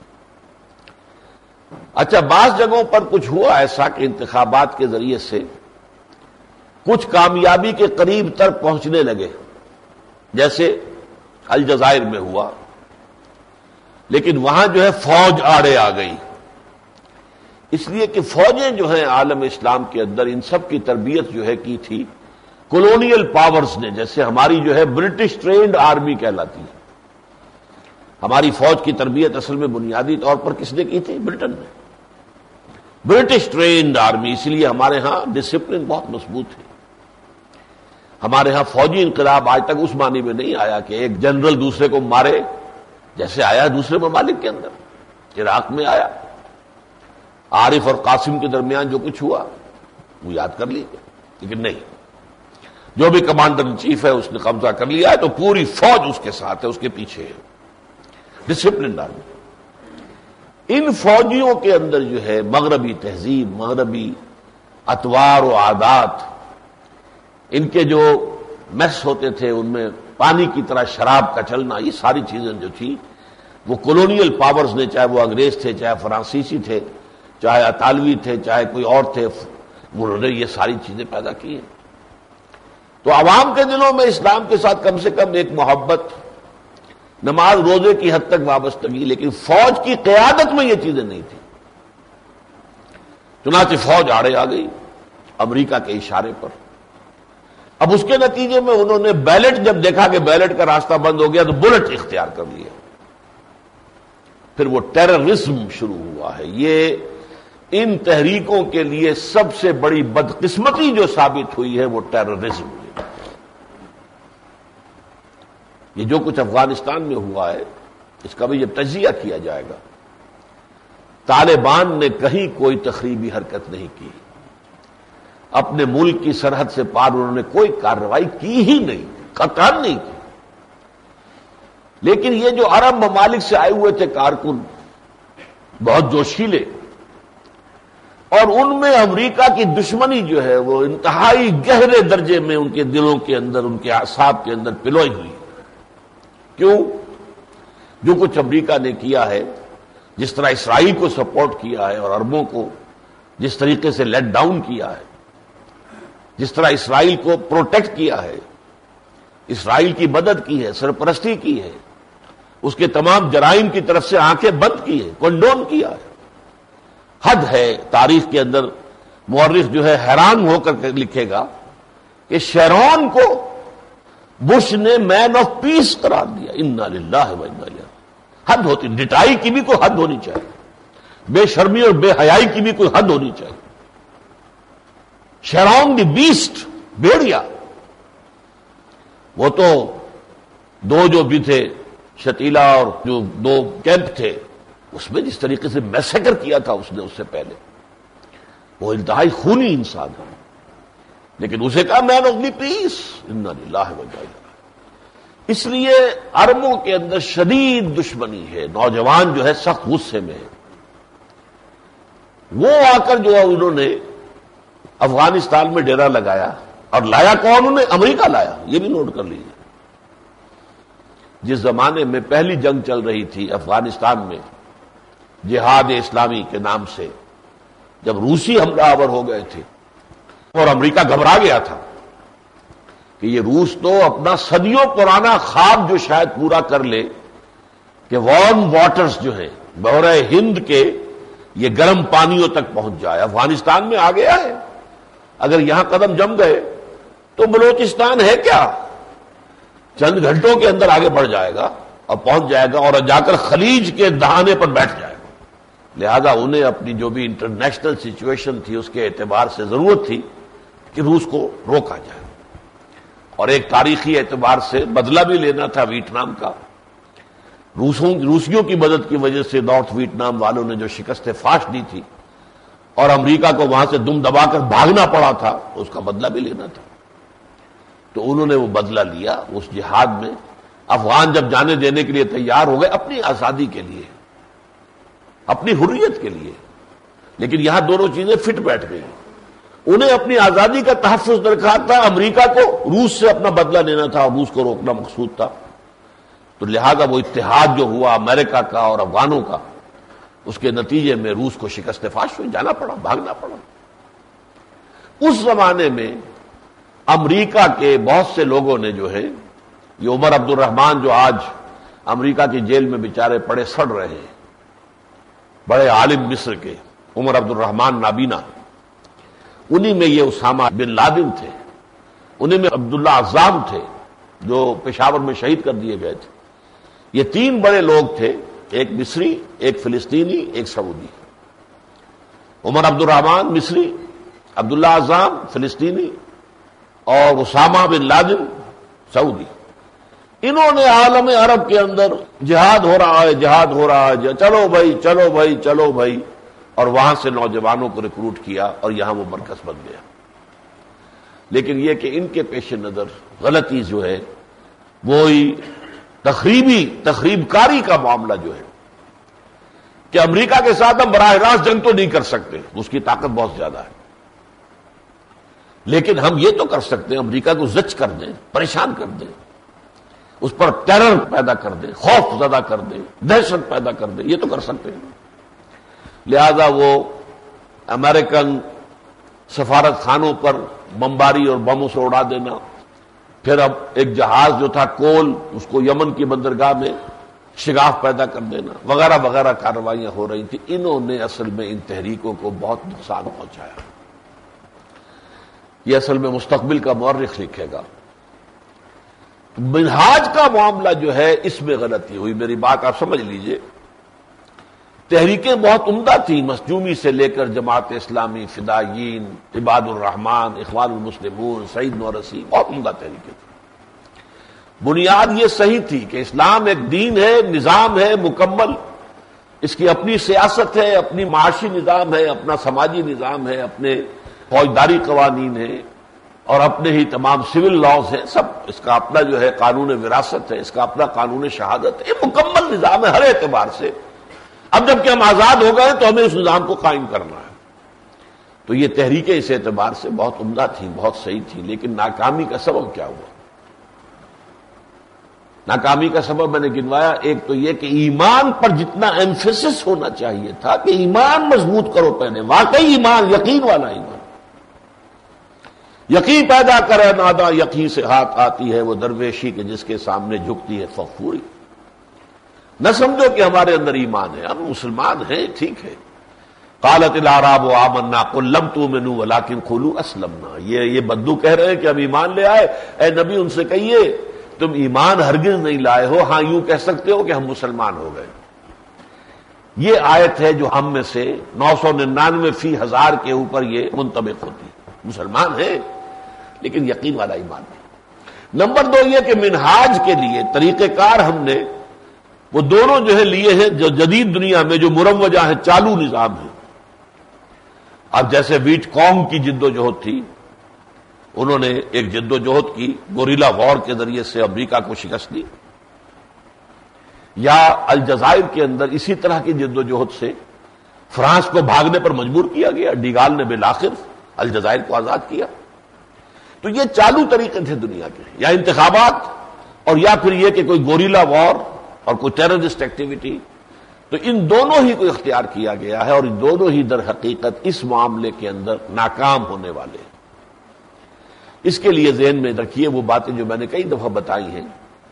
اچھا، بعض جگہوں پر کچھ ہوا ایسا کہ انتخابات کے ذریعے سے کچھ کامیابی کے قریب تر پہنچنے لگے، جیسے الجزائر میں ہوا، لیکن وہاں جو ہے فوج آڑے آ گئی، اس لیے کہ فوجیں جو ہیں عالم اسلام کے اندر، ان سب کی تربیت جو ہے کی تھی کولونیل پاورز نے۔ جیسے ہماری جو ہے برٹش ٹرینڈ آرمی کہلاتی ہے، ہماری فوج کی تربیت اصل میں بنیادی طور پر کس نے کی تھی؟ برٹن نے، برٹش ٹرینڈ آرمی۔ اس لیے ہمارے ہاں ڈسپلن بہت مضبوط ہے۔ ہمارے ہاں فوجی انقلاب آج تک اس معنی میں نہیں آیا کہ ایک جنرل دوسرے کو مارے، جیسے آیا دوسرے ممالک کے اندر، عراق میں آیا، عارف اور قاسم کے درمیان جو کچھ ہوا وہ یاد کر لیجیے، لیکن نہیں، جو بھی کمانڈر ان چیف ہے اس نے قبضہ کر لیا ہے تو پوری فوج اس کے ساتھ ہے، اس کے پیچھے ہے، ڈسپلن آرمی۔ ان فوجیوں کے اندر جو ہے مغربی تہذیب، مغربی اطوار و عادات، ان کے جو میس ہوتے تھے ان میں پانی کی طرح شراب کا چلنا، یہ ساری چیزیں جو تھی وہ کولونیل پاورز نے، چاہے وہ انگریز تھے، چاہے فرانسیسی تھے، چاہے اطالوی تھے، چاہے کوئی اور تھے، انہوں نے یہ ساری چیزیں پیدا کی ہیں۔ تو عوام کے دلوں میں اسلام کے ساتھ کم سے کم ایک محبت، نماز روزے کی حد تک وابستگی، لیکن فوج کی قیادت میں یہ چیزیں نہیں تھی۔ چنانچہ فوج آڑے آ گئی امریکہ کے اشارے پر۔ اب اس کے نتیجے میں انہوں نے بیلٹ جب دیکھا کہ بیلٹ کا راستہ بند ہو گیا تو بلٹ اختیار کر لیا۔ پھر وہ ٹیررزم شروع ہوا ہے۔ یہ ان تحریکوں کے لیے سب سے بڑی بدقسمتی جو ثابت ہوئی ہے وہ ٹیررزم ہے۔ یہ جو کچھ افغانستان میں ہوا ہے اس کا بھی جب تجزیہ کیا جائے گا، طالبان نے کہیں کوئی تخریبی حرکت نہیں کی، اپنے ملک کی سرحد سے پار انہوں نے کوئی کارروائی کی ہی نہیں، قطعاً نہیں کی۔ لیکن یہ جو عرب ممالک سے آئے ہوئے تھے کارکن، بہت جوشیلے، اور ان میں امریکہ کی دشمنی جو ہے وہ انتہائی گہرے درجے میں ان کے دلوں کے اندر، ان کے اعصاب کے اندر پلوئی ہوئی۔ کیوں؟ جو کچھ امریکہ نے کیا ہے، جس طرح اسرائیل کو سپورٹ کیا ہے اور عربوں کو جس طریقے سے لیٹ ڈاؤن کیا ہے، جس طرح اسرائیل کو پروٹیکٹ کیا ہے، اسرائیل کی مدد کی ہے، سرپرستی کی ہے، اس کے تمام جرائم کی طرف سے آنکھیں بند کی ہے، کنڈون کیا ہے، حد ہے۔ تاریخ کے اندر مورخ جو ہے حیران ہو کر لکھے گا کہ شیرون کو بش نے مین آف پیس قرار دیا۔ انا للہ و انا الیہ۔ حد ہوتی، ڈٹائی کی بھی کوئی حد ہونی چاہیے، بے شرمی اور بے حیائی کی بھی کوئی حد ہونی چاہیے۔ شیرون دی بیسٹ، بھیڑیا، وہ تو دو جو بھی تھے شتیلا اور جو دو کیمپ تھے اس میں جس طریقے سے میسیکر کیا تھا اس نے اس سے پہلے، وہ انتہائی خونی انسان ہے، لیکن اسے کہا مین آف دی پیس۔ انا للہ و انا الیہ۔ اس لیے عربوں کے اندر شدید دشمنی ہے، نوجوان جو ہے سخت غصے میں ہے۔ وہ آ کر جو انہوں نے افغانستان میں ڈیرا لگایا، اور لایا کون؟ انہوں نے امریکہ لایا۔ یہ بھی نوٹ کر لیجیے، جس زمانے میں پہلی جنگ چل رہی تھی افغانستان میں جہاد اسلامی کے نام سے، جب روسی حملہ آور ہو گئے تھے اور امریکہ گھبرا گیا تھا کہ یہ روس تو اپنا صدیوں پرانا خواب جو شاید پورا کر لے کہ وارم واٹرز جو ہیں بحیرہ ہند کے یہ گرم پانیوں تک پہنچ جائے، افغانستان میں آ گیا ہے۔ اگر یہاں قدم جم گئے تو بلوچستان ہے کیا، چند گھنٹوں کے اندر آگے بڑھ جائے گا اور پہنچ جائے گا اور جا کر خلیج کے دہانے پر بیٹھ جائے گا۔ لہذا انہیں اپنی جو بھی انٹرنیشنل سچویشن تھی اس کے اعتبار سے ضرورت تھی کہ روس کو روکا جائے، اور ایک تاریخی اعتبار سے بدلہ بھی لینا تھا ویتنام کا۔ روسوں روسیوں کی مدد کی وجہ سے نارتھ ویتنام والوں نے جو شکست فاش دی تھی اور امریکہ کو وہاں سے دم دبا کر بھاگنا پڑا تھا، اس کا بدلہ بھی لینا تھا۔ تو انہوں نے وہ بدلہ لیا اس جہاد میں۔ افغان جب جانے دینے کے لیے تیار ہو گئے اپنی آزادی کے لیے، اپنی حریت کے لیے، لیکن یہاں دونوں چیزیں فٹ بیٹھ گئی۔ انہیں اپنی آزادی کا تحفظ درکار تھا، امریکہ کو روس سے اپنا بدلہ لینا تھا اور روس کو روکنا مقصود تھا۔ تو لہذا وہ اتحاد جو ہوا امریکہ کا اور افغانوں کا، اس کے نتیجے میں روس کو شکست فاش ہوئی، جانا پڑا، بھاگنا پڑا۔ اس زمانے میں امریکہ کے بہت سے لوگوں نے جو ہے، یہ عمر عبد الرحمان جو آج امریکہ کی جیل میں بیچارے پڑے سڑ رہے ہیں، بڑے عالم مصر کے عمر عبد الرحمان نابینا، انہی میں یہ اسامہ بن لادن تھے، انہی میں عبداللہ عزام تھے جو پشاور میں شہید کر دیے گئے تھے۔ یہ تین بڑے لوگ تھے، ایک مصری، ایک فلسطینی، ایک سعودی۔ عمر عبد الرحمان مصری، عبداللہ عزام فلسطینی اور اسامہ بن لادن سعودی۔ انہوں نے عالم عرب کے اندر جہاد ہو رہا ہے، جہاد ہو رہا ہے، چلو بھائی چلو بھائی چلو بھائی، اور وہاں سے نوجوانوں کو ریکروٹ کیا اور یہاں وہ مرکز بن گیا۔ لیکن یہ کہ ان کے پیش نظر غلطی جو ہے وہی تخریبی تخریب کاری کا معاملہ جو ہے کہ امریکہ کے ساتھ ہم براہ راست جنگ تو نہیں کر سکتے، اس کی طاقت بہت زیادہ ہے، لیکن ہم یہ تو کر سکتے ہیں امریکہ کو زچ کر دیں، پریشان کر دیں، اس پر ٹیرر پیدا کر دیں، خوف زدہ کر دیں، دہشت پیدا کر دیں، یہ تو کر سکتے ہیں۔ لہذا وہ امریکن سفارت خانوں پر بمباری اور بموں سے اڑا دینا، پھر اب ایک جہاز جو تھا کول، اس کو یمن کی بندرگاہ میں شگاف پیدا کر دینا وغیرہ وغیرہ کارروائیاں ہو رہی تھیں. انہوں نے اصل میں ان تحریکوں کو بہت نقصان پہنچایا. یہ اصل میں مستقبل کا مورخ لکھے گا. منہاج کا معاملہ جو ہے اس میں غلطی ہوئی. میری بات آپ سمجھ لیجئے. تحریکیں بہت عمدہ تھیں، مسجومی سے لے کر جماعت اسلامی، فدائیین، عباد الرحمان، اخوان المسلمون، سعید نورسی، بہت عمدہ تحریکیں تھیں. بنیاد یہ صحیح تھی کہ اسلام ایک دین ہے، نظام ہے مکمل، اس کی اپنی سیاست ہے، اپنی معاشی نظام ہے، اپنا سماجی نظام ہے، اپنے فوجداری قوانین ہیں اور اپنے ہی تمام سول لاز ہیں. سب اس کا اپنا جو ہے قانون وراثت ہے، اس کا اپنا قانون شہادت ہے. یہ مکمل نظام ہے ہر اعتبار سے. اب جب کہ ہم آزاد ہو گئے تو ہمیں اس نظام کو قائم کرنا ہے. تو یہ تحریکیں اس اعتبار سے بہت عمدہ تھیں، بہت صحیح تھیں. لیکن ناکامی کا سبب کیا ہوا؟ ناکامی کا سبب میں نے گنوایا. ایک تو یہ کہ ایمان پر جتنا ایمفیسس ہونا چاہیے تھا کہ ایمان مضبوط کرو پہلے، واقعی ایمان، یقین والا ایمان. یقین پیدا کرے نادا یقین سے ہاتھ آتی ہے وہ درویشی کے جس کے سامنے جھکتی ہے فخوری. نہ سمجھو کہ ہمارے اندر ایمان ہے، ہم مسلمان ہیں، ٹھیک ہے. قالت الاعراب آمنا قل لم تؤمنوا ولکن قولوا اسلمنا. یہ یہ بدو کہہ رہے ہیں کہ ہم ایمان لے آئے. اے نبی ان سے کہیے تم ایمان ہرگز نہیں لائے ہو، ہاں یوں کہہ سکتے ہو کہ ہم مسلمان ہو گئے. یہ آیت ہے جو ہم میں سے نو سو ننانوے فی ہزار کے اوپر یہ منطبق ہوتی ہے. مسلمان ہیں لیکن یقین والا ایمان نہیں. نمبر دو یہ کہ منہاج کے لیے طریقہ کار ہم نے وہ دونوں جو ہے لیے ہیں جو جدید دنیا میں جو مروجہ ہے، چالو نظام ہے. اب جیسے ویٹ کانگ کی جد و جہد تھی، انہوں نے ایک جد و جہد کی گوریلا وار کے ذریعے سے امریکہ کو شکست دی، یا الجزائر کے اندر اسی طرح کی جد و جہد سے فرانس کو بھاگنے پر مجبور کیا گیا. ڈیگال نے بالآخر الجزائر کو آزاد کیا. تو یہ چالو طریقے تھے دنیا کے، یا انتخابات اور یا پھر یہ کہ کوئی گوریلا وار اور کوئی ٹیررسٹ ایکٹیویٹی. تو ان دونوں ہی کو اختیار کیا گیا ہے اور ان دونوں ہی در حقیقت اس معاملے کے اندر ناکام ہونے والے ہیں. اس کے لیے ذہن میں رکھیے وہ باتیں جو میں نے کئی دفعہ بتائی ہیں.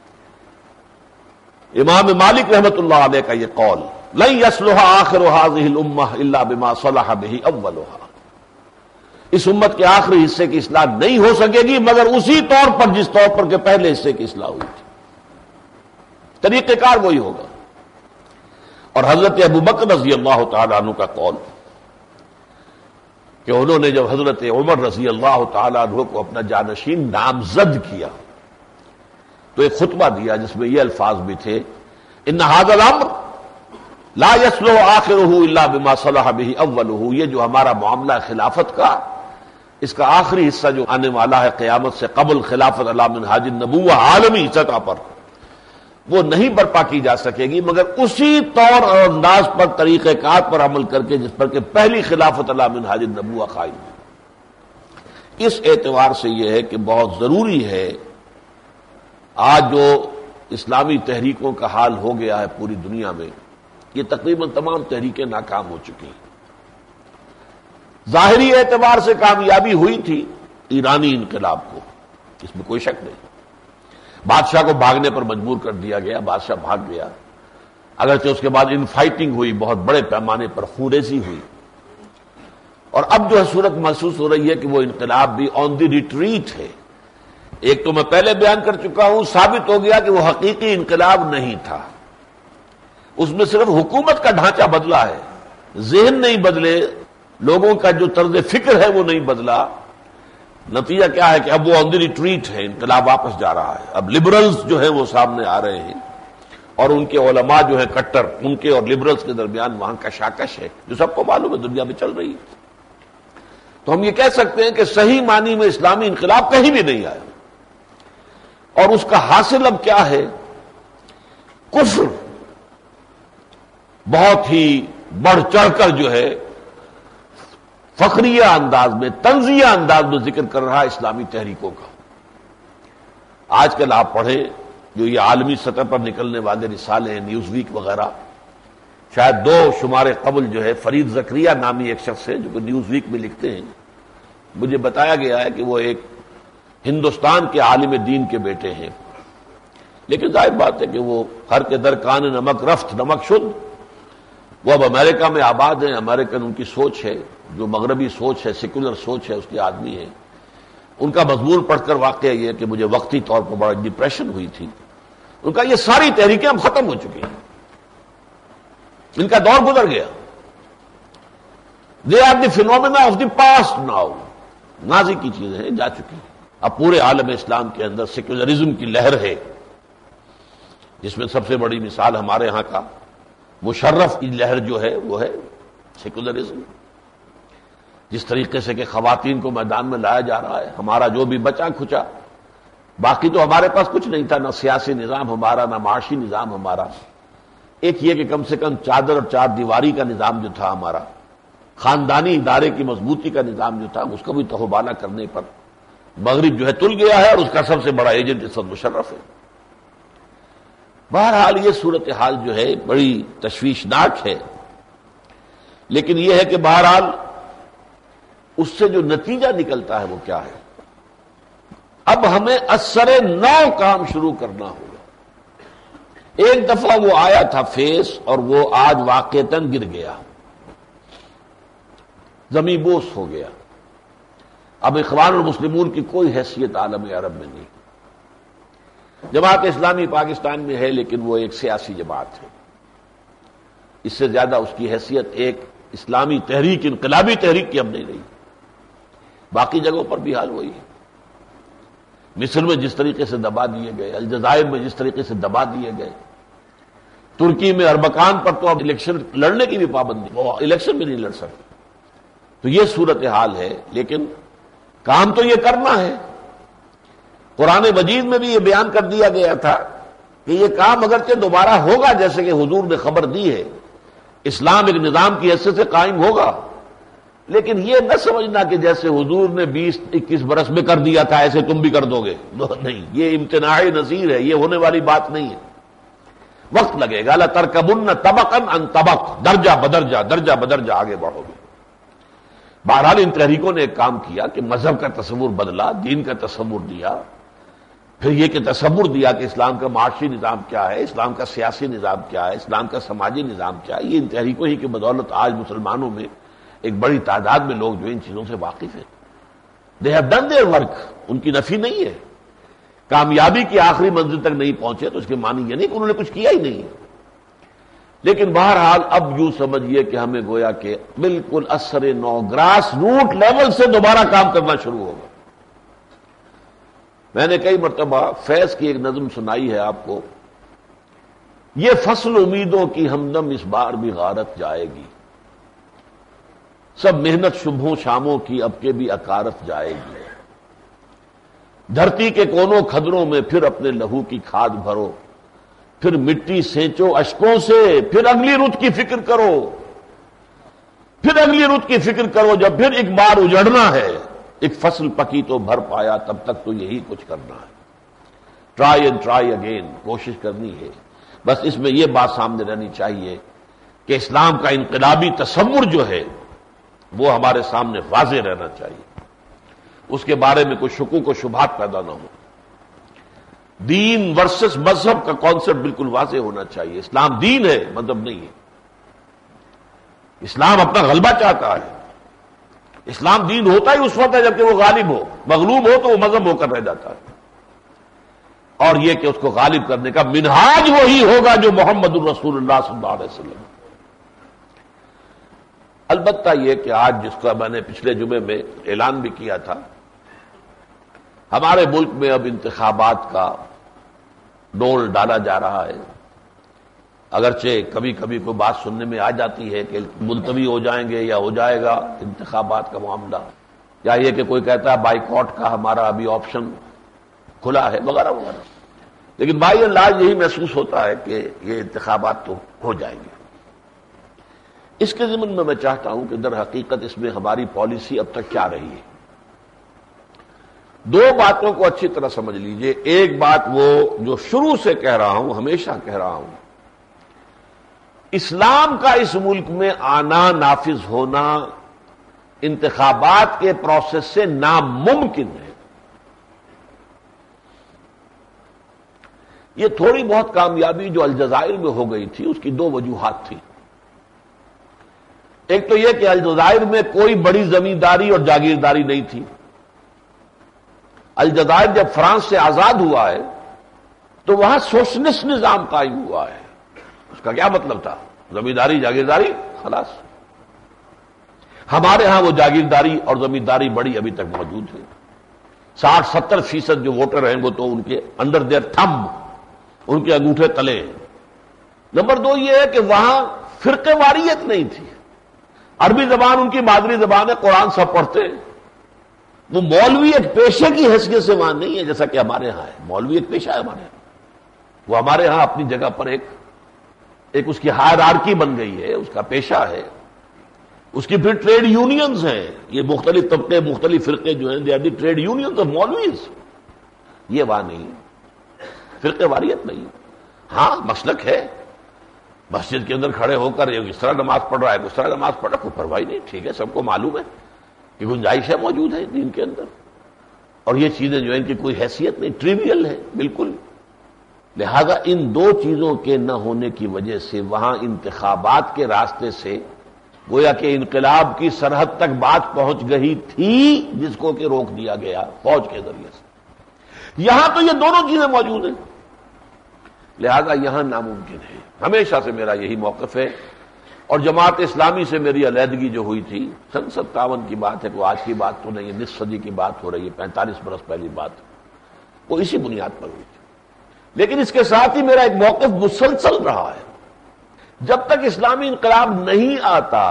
امام مالک رحمۃ اللہ علیہ کا یہ قول، لن یصلح آخر هذه الامہ الا بما صلح به اولها. اس امت کے آخری حصے کی اصلاح نہیں ہو سکے گی مگر اسی طور پر جس طور پر کہ پہلے حصے کی اصلاح ہوئی تھی. طریقہ کار وہی ہوگا. اور حضرت ابو بکر رضی اللہ تعالی عنہ کا قول کہ انہوں نے جب حضرت عمر رضی اللہ تعالی عنہ کو اپنا جانشین نامزد کیا تو ایک خطبہ دیا جس میں یہ الفاظ بھی تھے، ان ھذا الامر لا یصلح آخرہ الا بما صلح به اولہ. یہ جو ہمارا معاملہ خلافت کا، اس کا آخری حصہ جو آنے والا ہے قیامت سے قبل خلافت علی منہاج النبوہ عالمی سطح پر، وہ نہیں برپا کی جا سکے گی مگر اسی طور اور انداز پر، طریقہ کار پر عمل کر کے جس پر کہ پہلی خلافت علی منہاج النبوہ قائم ہے. اس اعتبار سے یہ ہے کہ بہت ضروری ہے. آج جو اسلامی تحریکوں کا حال ہو گیا ہے پوری دنیا میں، یہ تقریباً تمام تحریکیں ناکام ہو چکی ہیں. ظاہری اعتبار سے کامیابی ہوئی تھی ایرانی انقلاب کو، اس میں کوئی شک نہیں. بادشاہ کو بھاگنے پر مجبور کر دیا گیا، بادشاہ بھاگ گیا، اگرچہ اس کے بعد ان فائٹنگ ہوئی، بہت بڑے پیمانے پر خونریزی ہوئی. اور اب جو ہے صورت محسوس ہو رہی ہے کہ وہ انقلاب بھی آن دی ریٹریٹ ہے. ایک تو میں پہلے بیان کر چکا ہوں، ثابت ہو گیا کہ وہ حقیقی انقلاب نہیں تھا. اس میں صرف حکومت کا ڈھانچہ بدلا ہے، ذہن نہیں بدلے، لوگوں کا جو طرز فکر ہے وہ نہیں بدلا. نتیجہ کیا ہے کہ اب وہ آن دی ریٹریٹ ہے، انقلاب واپس جا رہا ہے. اب لبرلز جو ہیں وہ سامنے آ رہے ہیں اور ان کے علماء جو ہیں کٹر، ان کے اور لبرلز کے درمیان وہاں کشاکش ہے جو سب کو معلوم ہے دنیا میں چل رہی ہے. تو ہم یہ کہہ سکتے ہیں کہ صحیح معنی میں اسلامی انقلاب کہیں بھی نہیں آیا. اور اس کا حاصل اب کیا ہے؟ کفر بہت ہی بڑھ چڑھ کر جو ہے فخریہ انداز میں، طنزیہ انداز میں ذکر کر رہا اسلامی تحریکوں کا. آج کل آپ پڑھیں جو یہ عالمی سطح پر نکلنے والے رسالے ہیں، نیوز ویک وغیرہ، شاید دو شمارے قبل جو ہے فرید زکریہ نامی ایک شخص ہے جو کہ نیوز ویک میں لکھتے ہیں. مجھے بتایا گیا ہے کہ وہ ایک ہندوستان کے عالم دین کے بیٹے ہیں. لیکن ظاہر بات ہے کہ وہ ہر کے در کان نمک رفت نمک شد، وہ اب امریکہ میں آباد ہیں، امریکن ان کی سوچ ہے، جو مغربی سوچ ہے، سیکولر سوچ ہے، اس کے آدمی ہیں. ان کا مضمون پڑھ کر واقعہ یہ کہ مجھے وقتی طور پر بڑا ڈپریشن ہوئی تھی. ان کا یہ ساری تحریکیں اب ختم ہو چکی ہیں، ان کا دور گزر گیا. They are the phenomena of the past now. ماضی کی چیزیں ہیں، جا چکی. اب پورے عالم اسلام کے اندر سیکولرزم کی لہر ہے، جس میں سب سے بڑی مثال ہمارے ہاں کا مشرف کی لہر جو ہے وہ ہے سیکولرزم. جس طریقے سے کہ خواتین کو میدان میں لایا جا رہا ہے، ہمارا جو بھی بچا کھچا، باقی تو ہمارے پاس کچھ نہیں تھا، نہ سیاسی نظام ہمارا، نہ معاشی نظام ہمارا. ایک یہ کہ کم سے کم چادر اور چار دیواری کا نظام جو تھا ہمارا، خاندانی ادارے کی مضبوطی کا نظام جو تھا، اس کو بھی تہوبالا کرنے پر مغرب جو ہے تل گیا ہے، اور اس کا سب سے بڑا ایجنٹ اس وقت مشرف ہے. بہرحال یہ صورتحال جو ہے بڑی تشویشناک ہے، لیکن یہ ہے کہ بہرحال اس سے جو نتیجہ نکلتا ہے وہ کیا ہے؟ اب ہمیں اثر نو کام شروع کرنا ہوگا. ایک دفعہ وہ آیا تھا فیس، اور وہ آج واقعتاً گر گیا، زمین بوس ہو گیا. اب اخوان المسلمون کی کوئی حیثیت عالم عرب میں نہیں. جماعت اسلامی پاکستان میں ہے، لیکن وہ ایک سیاسی جماعت ہے. اس سے زیادہ اس کی حیثیت ایک اسلامی تحریک، انقلابی تحریک کی اب نہیں رہی. باقی جگہوں پر بھی حال وہی ہے. مصر میں جس طریقے سے دبا دیے گئے، الجزائر میں جس طریقے سے دبا دیے گئے، ترکی میں اربکان پر تو اب الیکشن لڑنے کی بھی پابندی، وہ الیکشن بھی نہیں لڑ سکتے. تو یہ صورتحال ہے، لیکن کام تو یہ کرنا ہے. قرآن مجید میں بھی یہ بیان کر دیا گیا تھا کہ یہ کام اگرچہ دوبارہ ہوگا، جیسے کہ حضور نے خبر دی ہے، اسلام ایک نظام کی حیثیت سے قائم ہوگا، لیکن یہ نہ سمجھنا کہ جیسے حضور نے بیس اکیس برس میں کر دیا تھا ایسے تم بھی کر دو گے. نہیں، یہ امتناع نظیر ہے، یہ ہونے والی بات نہیں ہے. وقت لگے گا. لَتَرْكَبُنَّ طَبَقًا عَنْ طَبَقٍ، درجہ بدرجہ درجہ بدرجہ آگے بڑھو گے. بہرحال ان تحریکوں نے ایک کام کیا کہ مذہب کا تصور بدلا، دین کا تصور دیا، پھر یہ کہ تصور دیا کہ اسلام کا معاشی نظام کیا ہے، اسلام کا سیاسی نظام کیا ہے، اسلام کا سماجی نظام کیا ہے. یہ ان تحریکوں ہی کی بدولت آج مسلمانوں میں ایک بڑی تعداد میں لوگ جو ان چیزوں سے واقف ہیں. They have done their work. ان کی نفی نہیں ہے. کامیابی کی آخری منزل تک نہیں پہنچے تو اس کے معنی یہ نہیں کہ انہوں نے کچھ کیا ہی نہیں. لیکن بہرحال اب یوں سمجھیے کہ ہمیں گویا کہ بالکل اثر نو، گراس روٹ لیول سے دوبارہ کام کرنا شروع ہوگا. میں نے کئی مرتبہ فیض کی ایک نظم سنائی ہے آپ کو. یہ فصل امیدوں کی ہمدم اس بار بھی غارت جائے گی، سب محنت صبحوں شاموں کی اب کے بھی اکارت جائے گی. دھرتی کے کونوں کھدروں میں پھر اپنے لہو کی کھاد بھرو، پھر مٹی سینچو اشکوں سے، پھر اگلی رت کی فکر کرو، پھر اگلی رت کی فکر کرو. جب پھر ایک بار اجڑنا ہے، ایک فصل پکی تو بھر پایا، تب تک تو یہی کچھ کرنا ہے. ٹرائی اینڈ ٹرائی اگین، کوشش کرنی ہے. بس اس میں یہ بات سامنے رہنی چاہیے کہ اسلام کا انقلابی تصور جو ہے وہ ہمارے سامنے واضح رہنا چاہیے. اس کے بارے میں کوئی شکوک و شبہات پیدا نہ ہو. دین ورسس مذہب کا کانسیپٹ بالکل واضح ہونا چاہیے. اسلام دین ہے، مذہب نہیں ہے. اسلام اپنا غلبہ چاہتا ہے. اسلام دین ہوتا ہی اس وقت ہے جبکہ وہ غالب ہو. مغلوب ہو تو وہ مذہب ہو کر رہ جاتا ہے. اور یہ کہ اس کو غالب کرنے کا منہاج وہی ہوگا جو محمد الرسول اللہ صلی اللہ علیہ وسلم. البتہ یہ کہ آج جس کا میں نے پچھلے جمعے میں اعلان بھی کیا تھا، ہمارے ملک میں اب انتخابات کا ڈول ڈالا جا رہا ہے. اگرچہ کبھی کبھی کوئی بات سننے میں آ جاتی ہے کہ ملتوی ہو جائیں گے یا ہو جائے گا انتخابات کا معاملہ، یا یہ کہ کوئی کہتا ہے بائیکاٹ کا ہمارا ابھی آپشن کھلا ہے وغیرہ وغیرہ. لیکن بائی اینڈ لارج یہی محسوس ہوتا ہے کہ یہ انتخابات تو ہو جائیں گے. اس کے ضمن میں میں چاہتا ہوں کہ در حقیقت اس میں ہماری پالیسی اب تک کیا رہی ہے. دو باتوں کو اچھی طرح سمجھ لیجئے. ایک بات وہ جو شروع سے کہہ رہا ہوں، ہمیشہ کہہ رہا ہوں، اسلام کا اس ملک میں آنا، نافذ ہونا انتخابات کے پروسیس سے ناممکن ہے. یہ تھوڑی بہت کامیابی جو الجزائر میں ہو گئی تھی اس کی دو وجوہات تھی. ایک تو یہ کہ الجزائر میں کوئی بڑی زمینداری اور جاگیرداری نہیں تھی. الجزائر جب فرانس سے آزاد ہوا ہے تو وہاں سوشلسٹ نظام قائم ہوا ہے. اس کا کیا مطلب تھا؟ زمینداری جاگیرداری خلاص. ہمارے ہاں وہ جاگیرداری اور زمینداری بڑی ابھی تک موجود ہے. ساٹھ ستر فیصد جو ووٹر ہیں وہ تو ان کے انڈر دیئر تھمب، ان کے انگوٹھے تلے ہیں. نمبر دو یہ ہے کہ وہاں فرقے واریت نہیں تھی. عربی زبان ان کی مادری زبان ہے، قرآن سب پڑھتے ہیں. وہ مولوی ایک پیشے کی حیثیت سے وہاں نہیں ہے جیسا کہ ہمارے ہاں ہے. مولوی ایک پیشہ ہے ہمارے ہاں. وہ ہمارے ہاں اپنی جگہ پر ایک ایک اس کی ہائرارکی بن گئی ہے، اس کا پیشہ ہے. اس کی پھر ٹریڈ یونینز ہیں. یہ مختلف طبقے، مختلف فرقے جو ہیں they are the trade unions of maulvis. یہ وہاں نہیں، فرقے واریت نہیں. ہاں مسلک ہے، مسجد کے اندر کھڑے ہو کر اس طرح نماز پڑھ رہا ہے، اس طرح نماز پڑھ رہا ہے، کوئی پرواہ نہیں. ٹھیک ہے، سب کو معلوم ہے کہ گنجائشیں موجود ہیں دین کے اندر، اور یہ چیزیں جو ہیں ان کی کوئی حیثیت نہیں، ٹریویل ہے بالکل. لہذا ان دو چیزوں کے نہ ہونے کی وجہ سے وہاں انتخابات کے راستے سے گویا کہ انقلاب کی سرحد تک بات پہنچ گئی تھی، جس کو کہ روک دیا گیا فوج کے ذریعے سے. یہاں تو یہ دونوں چیزیں موجود ہیں، لہذا یہاں ناممکن ہے. ہمیشہ سے میرا یہی موقف ہے. اور جماعت اسلامی سے میری علیحدگی جو ہوئی تھی سن ستاون کی بات ہے، کوئی آج کی بات تو نہیں ہے، نصف صدی کی بات ہو رہی ہے، پینتالیس برس پہلی بات، وہ اسی بنیاد پر ہوئی تھی. لیکن اس کے ساتھ ہی میرا ایک موقف مسلسل رہا ہے. جب تک اسلامی انقلاب نہیں آتا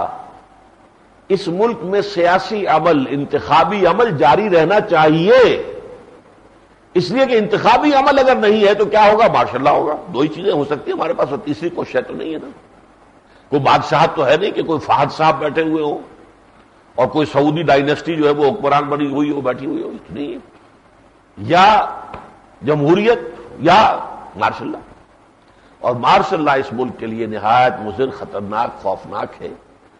اس ملک میں سیاسی عمل، انتخابی عمل جاری رہنا چاہیے. اس لیے کہ انتخابی عمل اگر نہیں ہے تو کیا ہوگا؟ ماشاء اللہ ہوگا. دو ہی چیزیں ہو سکتی ہیں ہمارے پاس، اور تیسری کوئی شے تو نہیں ہے نا. کوئی بادشاہت تو ہے نہیں کہ کوئی فہد صاحب بیٹھے ہوئے ہو اور کوئی سعودی ڈائنیسٹی جو ہے وہ حکمران بنی ہوئی ہو، بیٹھی ہوئی ہو. نہیں ہے. یا جمہوریت یا مارشل لا. اور مارشل لا اس ملک کے لیے نہایت مضر، خطرناک، خوفناک ہے.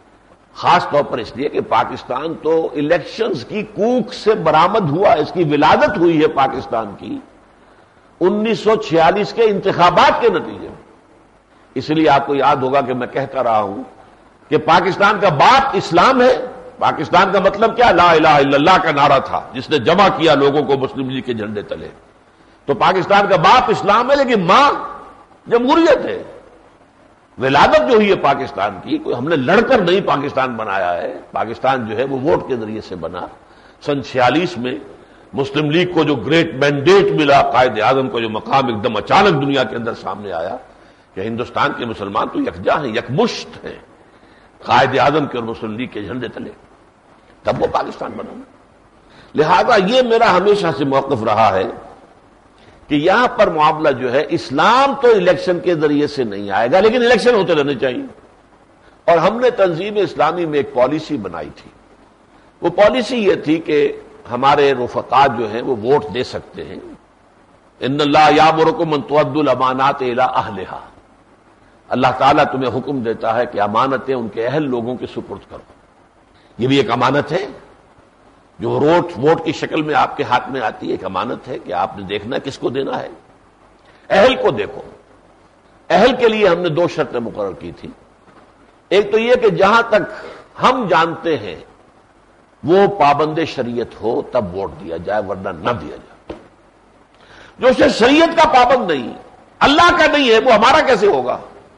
خاص طور پر اس لیے کہ پاکستان تو الیکشنز کی کوکھ سے برآمد ہوا، اس کی ولادت ہوئی ہے پاکستان کی انیس سو چھیالیس کے انتخابات کے نتیجے میں. اس لیے آپ کو یاد ہوگا کہ میں کہتا رہا ہوں کہ پاکستان کا باپ اسلام ہے. پاکستان کا مطلب کیا؟ لا الہ الا اللہ کا نعرہ تھا جس نے جمع کیا لوگوں کو مسلم لیگ کے جھنڈے تلے. تو پاکستان کا باپ اسلام ہے، لیکن ماں جمہوریت ہے. ولادت جو ہوئی ہے پاکستان کی، کوئی ہم نے لڑ کر نہیں پاکستان بنایا ہے. پاکستان جو ہے وہ ووٹ کے ذریعے سے بنا. سن چھیالیس میں مسلم لیگ کو جو گریٹ مینڈیٹ ملا، قائد اعظم کو جو مقام ایک دم اچانک دنیا کے اندر سامنے آیا کہ ہندوستان کے مسلمان تو یکجا ہیں، یکمشت ہیں قائد اعظم کے اور مسلم لیگ کے جھنڈے تلے، تب وہ پاکستان بنا. لہذا یہ میرا ہمیشہ سے موقف رہا ہے کہ یہاں پر معاملہ جو ہے اسلام تو الیکشن کے ذریعے سے نہیں آئے گا، لیکن الیکشن ہوتے رہنے چاہیے. اور ہم نے تنظیم اسلامی میں ایک پالیسی بنائی تھی. وہ پالیسی یہ تھی کہ ہمارے رفقا جو ہیں وہ ووٹ دے سکتے ہیں. ان اللہ یامرکم ان تؤدوا الامانات الی اہلھا. اللہ تعالیٰ تمہیں حکم دیتا ہے کہ امانتیں ان کے اہل لوگوں کے سپرد کرو. یہ بھی ایک امانت ہے جو ووٹ ووٹ کی شکل میں آپ کے ہاتھ میں آتی ہے. ایک امانت ہے کہ آپ نے دیکھنا کس کو دینا ہے. اہل کو دیکھو. اہل کے لیے ہم نے دو شرطیں مقرر کی تھی. ایک تو یہ کہ جہاں تک ہم جانتے ہیں وہ پابند شریعت ہو تب ووٹ دیا جائے، ورنہ نہ دیا جائے. جو صرف شریعت کا پابند نہیں، اللہ کا نہیں ہے، وہ ہمارا کیسے ہوگا؟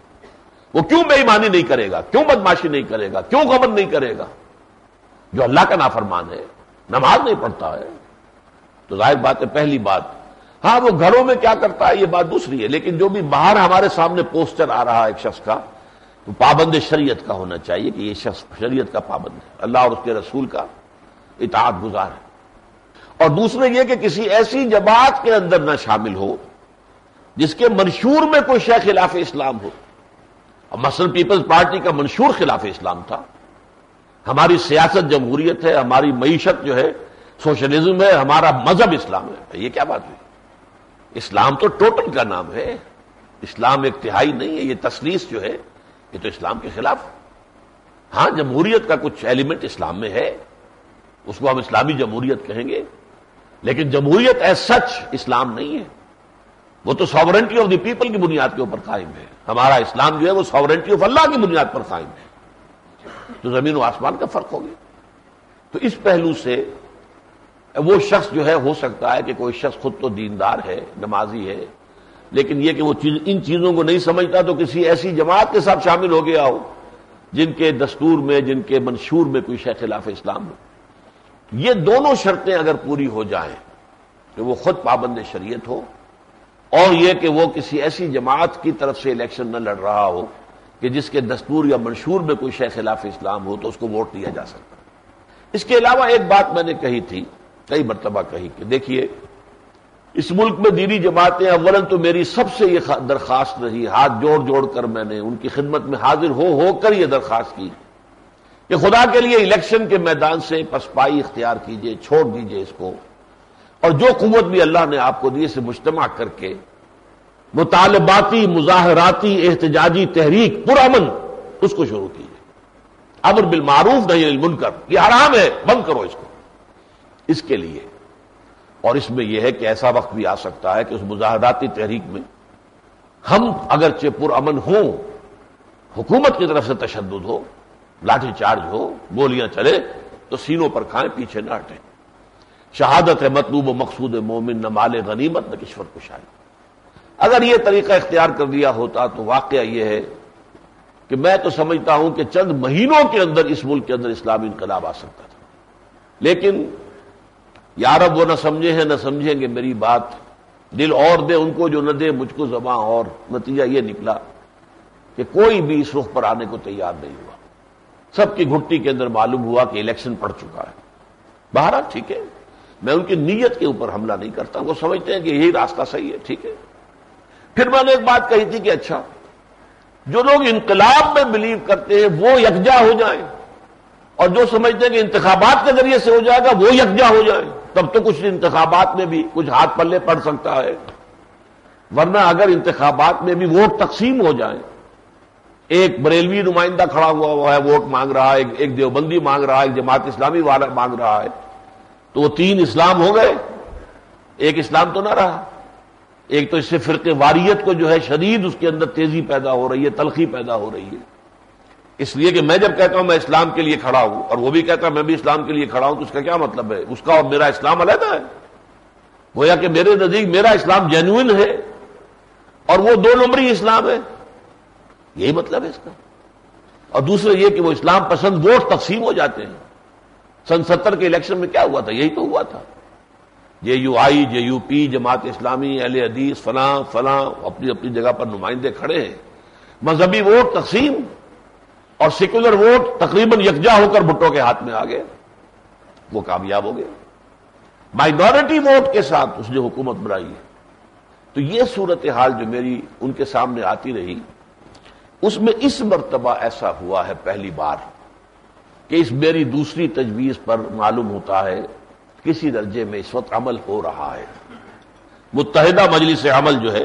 وہ کیوں بے ایمانی نہیں کرے گا؟ کیوں بدماشی نہیں کرے گا؟ کیوں غبن نہیں کرے گا؟ جو اللہ کا نافرمان ہے، نماز نہیں پڑھتا ہے، تو ظاہر بات ہے. پہلی بات، ہاں وہ گھروں میں کیا کرتا ہے یہ بات دوسری ہے، لیکن جو بھی باہر ہمارے سامنے پوسٹر آ رہا ہے ایک شخص کا، تو پابند شریعت کا ہونا چاہیے کہ یہ شخص شریعت کا پابند ہے، اللہ اور اس کے رسول کا اطاعت گزار ہے. اور دوسرے یہ کہ کسی ایسی جماعت کے اندر نہ شامل ہو جس کے منشور میں کوئی شے خلاف اسلام ہو. مثلا پیپلز پارٹی کا منشور خلاف اسلام تھا. ہماری سیاست جمہوریت ہے، ہماری معیشت جو ہے سوشلزم ہے، ہمارا مذہب اسلام ہے. یہ کیا بات ہوئی؟ اسلام تو ٹوٹل کا نام ہے، اسلام ایک تہائی نہیں ہے. یہ تثلیث جو ہے یہ تو اسلام کے خلاف. ہاں جمہوریت کا کچھ ایلیمنٹ اسلام میں ہے، اس کو ہم اسلامی جمہوریت کہیں گے، لیکن جمہوریت ایز سچ اسلام نہیں ہے. وہ تو ساورنٹی آف دی پیپل کی بنیاد کے اوپر قائم ہے. ہمارا اسلام جو ہے وہ ساورنٹی آف اللہ کی بنیاد پر قائم ہے. تو زمین و آسمان کا فرق ہو گیا. تو اس پہلو سے وہ شخص جو ہے ہو سکتا ہے کہ کوئی شخص خود تو دیندار ہے, نمازی ہے, لیکن یہ کہ وہ چیز ان چیزوں کو نہیں سمجھتا تو کسی ایسی جماعت کے ساتھ شامل ہو گیا ہو جن کے دستور میں, جن کے منشور میں کوئی شے خلاف اسلام ہو. یہ دونوں شرطیں اگر پوری ہو جائیں کہ وہ خود پابند شریعت ہو اور یہ کہ وہ کسی ایسی جماعت کی طرف سے الیکشن نہ لڑ رہا ہو کہ جس کے دستور یا منشور میں کوئی شے خلاف اسلام ہو, تو اس کو ووٹ دیا جا سکتا. اس کے علاوہ ایک بات میں نے کہی تھی, کئی مرتبہ کہی, کہ دیکھیے اس ملک میں دینی جماعتیں اولاً تو میری سب سے یہ درخواست رہی, ہاتھ جوڑ جوڑ کر میں نے ان کی خدمت میں حاضر ہو ہو کر یہ درخواست کی کہ خدا کے لیے الیکشن کے میدان سے پسپائی اختیار کیجئے, چھوڑ دیجئے اس کو, اور جو قوت بھی اللہ نے آپ کو دی اسے مجتمع کر کے مطالباتی, مظاہراتی, احتجاجی تحریک پرامن اس کو شروع کیجئے. امر بالمعروف نہی عن المنکر, یہ حرام ہے, بند کرو اس کو. اس کے لیے اور اس میں یہ ہے کہ ایسا وقت بھی آ سکتا ہے کہ اس مظاہراتی تحریک میں ہم اگرچہ پرامن ہوں, حکومت کی طرف سے تشدد ہو, لاٹھی چارج ہو, گولیاں چلے, تو سینوں پر کھائیں, پیچھے نہ ہٹیں. شہادت ہے مطلوب و مقصود مومن, نہ مال غنیمت نہ کشور کشائی. اگر یہ طریقہ اختیار کر لیا ہوتا تو واقعہ یہ ہے کہ میں تو سمجھتا ہوں کہ چند مہینوں کے اندر اس ملک کے اندر اسلامی انقلاب آ سکتا تھا. لیکن یا رب وہ نہ سمجھے ہیں نہ سمجھیں گے میری بات, دل اور دے ان کو جو نہ دے مجھ کو زباں اور. نتیجہ یہ نکلا کہ کوئی بھی اس رخ پر آنے کو تیار نہیں ہوا. سب کی گھٹی کے اندر معلوم ہوا کہ الیکشن پڑ چکا ہے. بہرحال ٹھیک ہے, میں ان کی نیت کے اوپر حملہ نہیں کرتا, وہ سمجھتے ہیں کہ یہی راستہ صحیح ہے, ٹھیک ہے. پھر میں نے ایک بات کہی تھی کہ اچھا جو لوگ انقلاب میں بلیو کرتے ہیں وہ یکجا ہو جائیں, اور جو سمجھتے ہیں کہ انتخابات کے ذریعے سے ہو جائے گا وہ یکجا ہو جائیں, تب تو کچھ انتخابات میں بھی کچھ ہاتھ پلے پڑ سکتا ہے. ورنہ اگر انتخابات میں بھی ووٹ تقسیم ہو جائیں, ایک بریلوی نمائندہ کھڑا ہوا ہوا ہے ووٹ مانگ رہا ہے, ایک دیوبندی مانگ رہا ہے, ایک جماعت اسلامی والا مانگ رہا ہے, تو وہ تین اسلام ہو گئے, ایک اسلام تو نہ رہا. ایک تو اس سے فرقے واریت کو جو ہے شدید اس کے اندر تیزی پیدا ہو رہی ہے, تلخی پیدا ہو رہی ہے. اس لیے کہ میں جب کہتا ہوں میں اسلام کے لیے کھڑا ہوں اور وہ بھی کہتا ہے میں بھی اسلام کے لیے کھڑا ہوں, تو اس کا کیا مطلب ہے؟ اس کا اور میرا اسلام علیحدہ ہے. گویا کہ میرے نزدیک میرا اسلام جینوئن ہے اور وہ دو نمبری اسلام ہے, یہی مطلب ہے اس کا. اور دوسرا یہ کہ وہ اسلام پسند ووٹ تقسیم ہو جاتے ہیں. سن ستر کے الیکشن میں کیا ہوا تھا؟ یہی تو ہوا تھا. جے you I, J U P, Jamaat Islami, اہل حدیث, فلاں فلاں اپنی اپنی جگہ پر نمائندے کھڑے ہیں. مذہبی ووٹ تقسیم اور سیکولر ووٹ تقریباً یکجا ہو کر بھٹو کے ہاتھ میں آ گئے, وہ کامیاب ہو گئے. مائنورٹی ووٹ کے ساتھ اس نے حکومت بنائی ہے. تو یہ صورتحال جو میری ان کے سامنے آتی رہی, اس میں اس مرتبہ ایسا ہوا ہے پہلی بار کہ اس میری دوسری تجویز پر معلوم ہوتا ہے کسی درجے میں اس وقت عمل ہو رہا ہے. متحدہ مجلس عمل جو ہے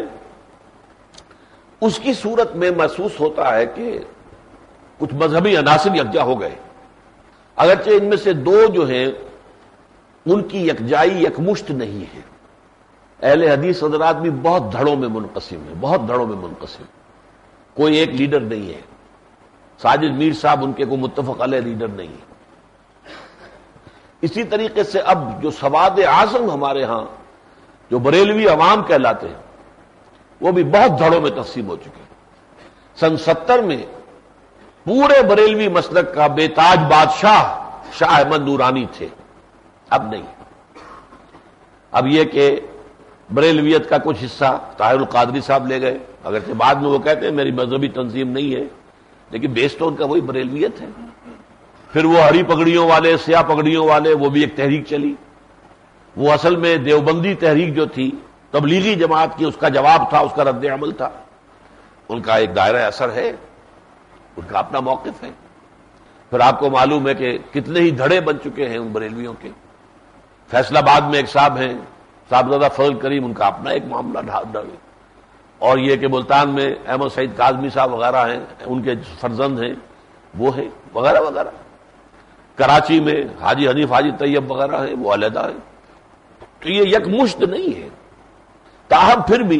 اس کی صورت میں محسوس ہوتا ہے کہ کچھ مذہبی عناصر یکجا ہو گئے. اگرچہ ان میں سے دو جو ہیں ان کی یکجائی یکمشت نہیں ہے. اہل حدیث حضرات بھی بہت دھڑوں میں منقسم ہیں, بہت دھڑوں میں منقسم, کوئی ایک لیڈر نہیں ہے. ساجد میر صاحب ان کے کوئی متفق علیہ لیڈر نہیں ہے. اسی طریقے سے اب جو سواد اعظم ہمارے ہاں جو بریلوی عوام کہلاتے ہیں وہ بھی بہت دھڑوں میں تقسیم ہو چکے. سن ستر میں پورے بریلوی مسلک کا بے تاج بادشاہ شاہ احمد نورانی تھے, اب نہیں. اب یہ کہ بریلویت کا کچھ حصہ طاہر القادری صاحب لے گئے, اگرچہ بعد میں وہ کہتے ہیں میری مذہبی تنظیم نہیں ہے, لیکن بیس تو ان کا وہی بریلویت ہے. پھر وہ ہری پگڑیوں والے, سیاہ پگڑیوں والے, وہ بھی ایک تحریک چلی. وہ اصل میں دیوبندی تحریک جو تھی تبلیغی جماعت کی, اس کا جواب تھا, اس کا رد عمل تھا. ان کا ایک دائرہ اثر ہے, ان کا اپنا موقف ہے. پھر آپ کو معلوم ہے کہ کتنے ہی دھڑے بن چکے ہیں ان بریلویوں کے. فیصلہ آباد میں ایک صاحب ہیں صاحبزادہ فضل کریم, ان کا اپنا ایک معاملہ ڈھال. اور یہ کہ ملتان میں احمد سعید کاظمی صاحب وغیرہ ہیں, ان کے فرزند ہیں وہ ہیں, وغیرہ وغیرہ. کراچی میں حاجی حنیف حاجی طیب وغیرہ ہیں, وہ علیحدہ ہیں. تو یہ یک مشت نہیں ہے. تاہم پھر بھی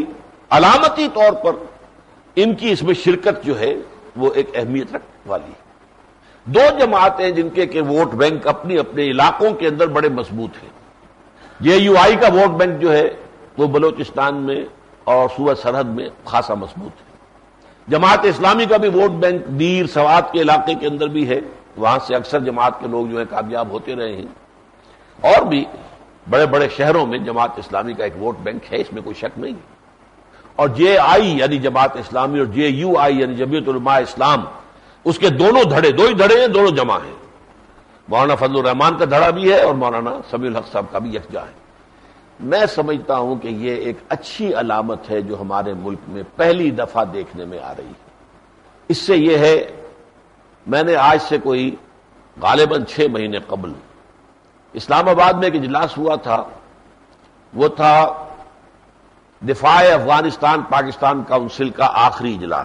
علامتی طور پر ان کی اس میں شرکت جو ہے وہ ایک اہمیت رکھنے والی ہے۔ دو جماعتیں جن کے کہ ووٹ بینک اپنی اپنے علاقوں کے اندر بڑے مضبوط ہیں۔ جے یو آئی کا ووٹ بینک جو ہے وہ بلوچستان میں اور صوبہ سرحد میں خاصا مضبوط ہے۔ جماعت اسلامی کا بھی ووٹ بینک دیر سوات کے علاقے کے اندر بھی ہے، وہاں سے اکثر جماعت کے لوگ جو ہیں کامیاب ہوتے رہے ہیں، اور بھی بڑے بڑے شہروں میں جماعت اسلامی کا ایک ووٹ بینک ہے، اس میں کوئی شک نہیں۔ اور جے آئی یعنی جماعت اسلامی اور جے یو آئی یعنی جمعیت علماء اسلام، اس کے دونوں دھڑے، دو ہی دھڑے ہیں، دونوں جمع ہیں۔ مولانا فضل الرحمان کا دھڑا بھی ہے اور مولانا سمیع الحق صاحب کا بھی یکجا ہے۔ میں سمجھتا ہوں کہ یہ ایک اچھی علامت ہے جو ہمارے ملک میں پہلی دفعہ دیکھنے میں آ رہی ہے۔ اس سے یہ ہے، میں نے آج سے کوئی غالباً چھ مہینے قبل اسلام آباد میں ایک اجلاس ہوا تھا، وہ تھا دفاع افغانستان پاکستان کونسل کا آخری اجلاس۔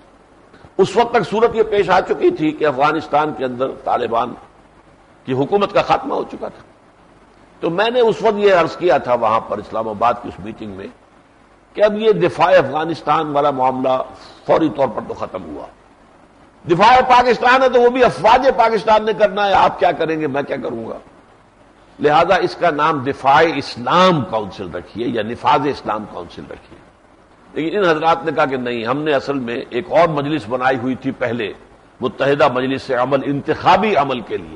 اس وقت تک صورت یہ پیش آ چکی تھی کہ افغانستان کے اندر طالبان کی حکومت کا خاتمہ ہو چکا تھا۔ تو میں نے اس وقت یہ عرض کیا تھا وہاں پر اسلام آباد کی اس میٹنگ میں کہ اب یہ دفاع افغانستان والا معاملہ فوری طور پر تو ختم ہوا۔ دفاع پاکستان ہے تو وہ بھی افواج پاکستان نے کرنا ہے، آپ کیا کریں گے، میں کیا کروں گا، لہذا اس کا نام دفاع اسلام کونسل رکھیے یا نفاذ اسلام کونسل رکھیے۔ لیکن ان حضرات نے کہا کہ نہیں، ہم نے اصل میں ایک اور مجلس بنائی ہوئی تھی پہلے، متحدہ مجلس عمل انتخابی عمل کے لیے،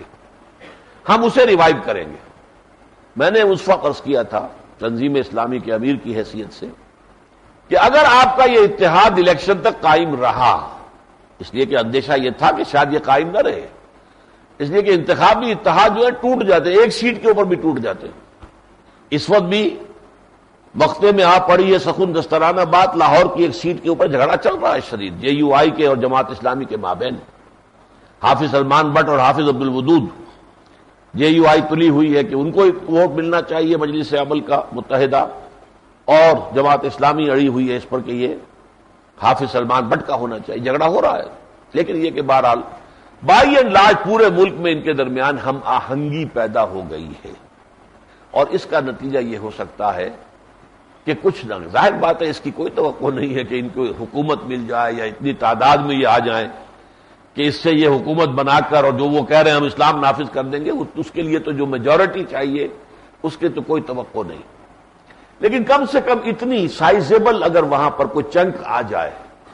ہم اسے ریوائیو کریں گے۔ میں نے اس وقت عرض کیا تھا تنظیم اسلامی کے امیر کی حیثیت سے کہ اگر آپ کا یہ اتحاد الیکشن تک قائم رہا، اس لیے کہ اندیشہ یہ تھا کہ شاید یہ قائم نہ رہے، اس لیے کہ انتخابی اتحاد جو ہے ٹوٹ جاتے، ایک سیٹ کے اوپر بھی ٹوٹ جاتے۔ اس وقت بھی مقطع میں آ پڑی ہے سخن دسترانہ بات، لاہور کی ایک سیٹ کے اوپر جھگڑا چل رہا ہے شدید، جے یو آئی کے اور جماعت اسلامی کے مابین، حافظ سلمان بٹ اور حافظ عبد الودود۔ جے یو آئی تلی ہوئی ہے کہ ان کو ووٹ ملنا چاہیے مجلس عمل کا متحدہ، اور جماعت اسلامی اڑی ہوئی ہے اس پر کہ یہ حافظ سلمان بٹ کا ہونا چاہیے۔ جھگڑا ہو رہا ہے، لیکن یہ کہ بہرحال بائی اینڈ لارج پورے ملک میں ان کے درمیان ہم آہنگی پیدا ہو گئی ہے، اور اس کا نتیجہ یہ ہو سکتا ہے کہ کچھ نہ، ظاہر بات ہے اس کی کوئی توقع نہیں ہے کہ ان کو حکومت مل جائے یا اتنی تعداد میں یہ آ جائیں کہ اس سے یہ حکومت بنا کر اور جو وہ کہہ رہے ہیں ہم اسلام نافذ کر دیں گے، اس کے لیے تو جو میجورٹی چاہیے اس کے تو کوئی توقع نہیں، لیکن کم سے کم اتنی سائزیبل اگر وہاں پر کوئی چنک آ جائے،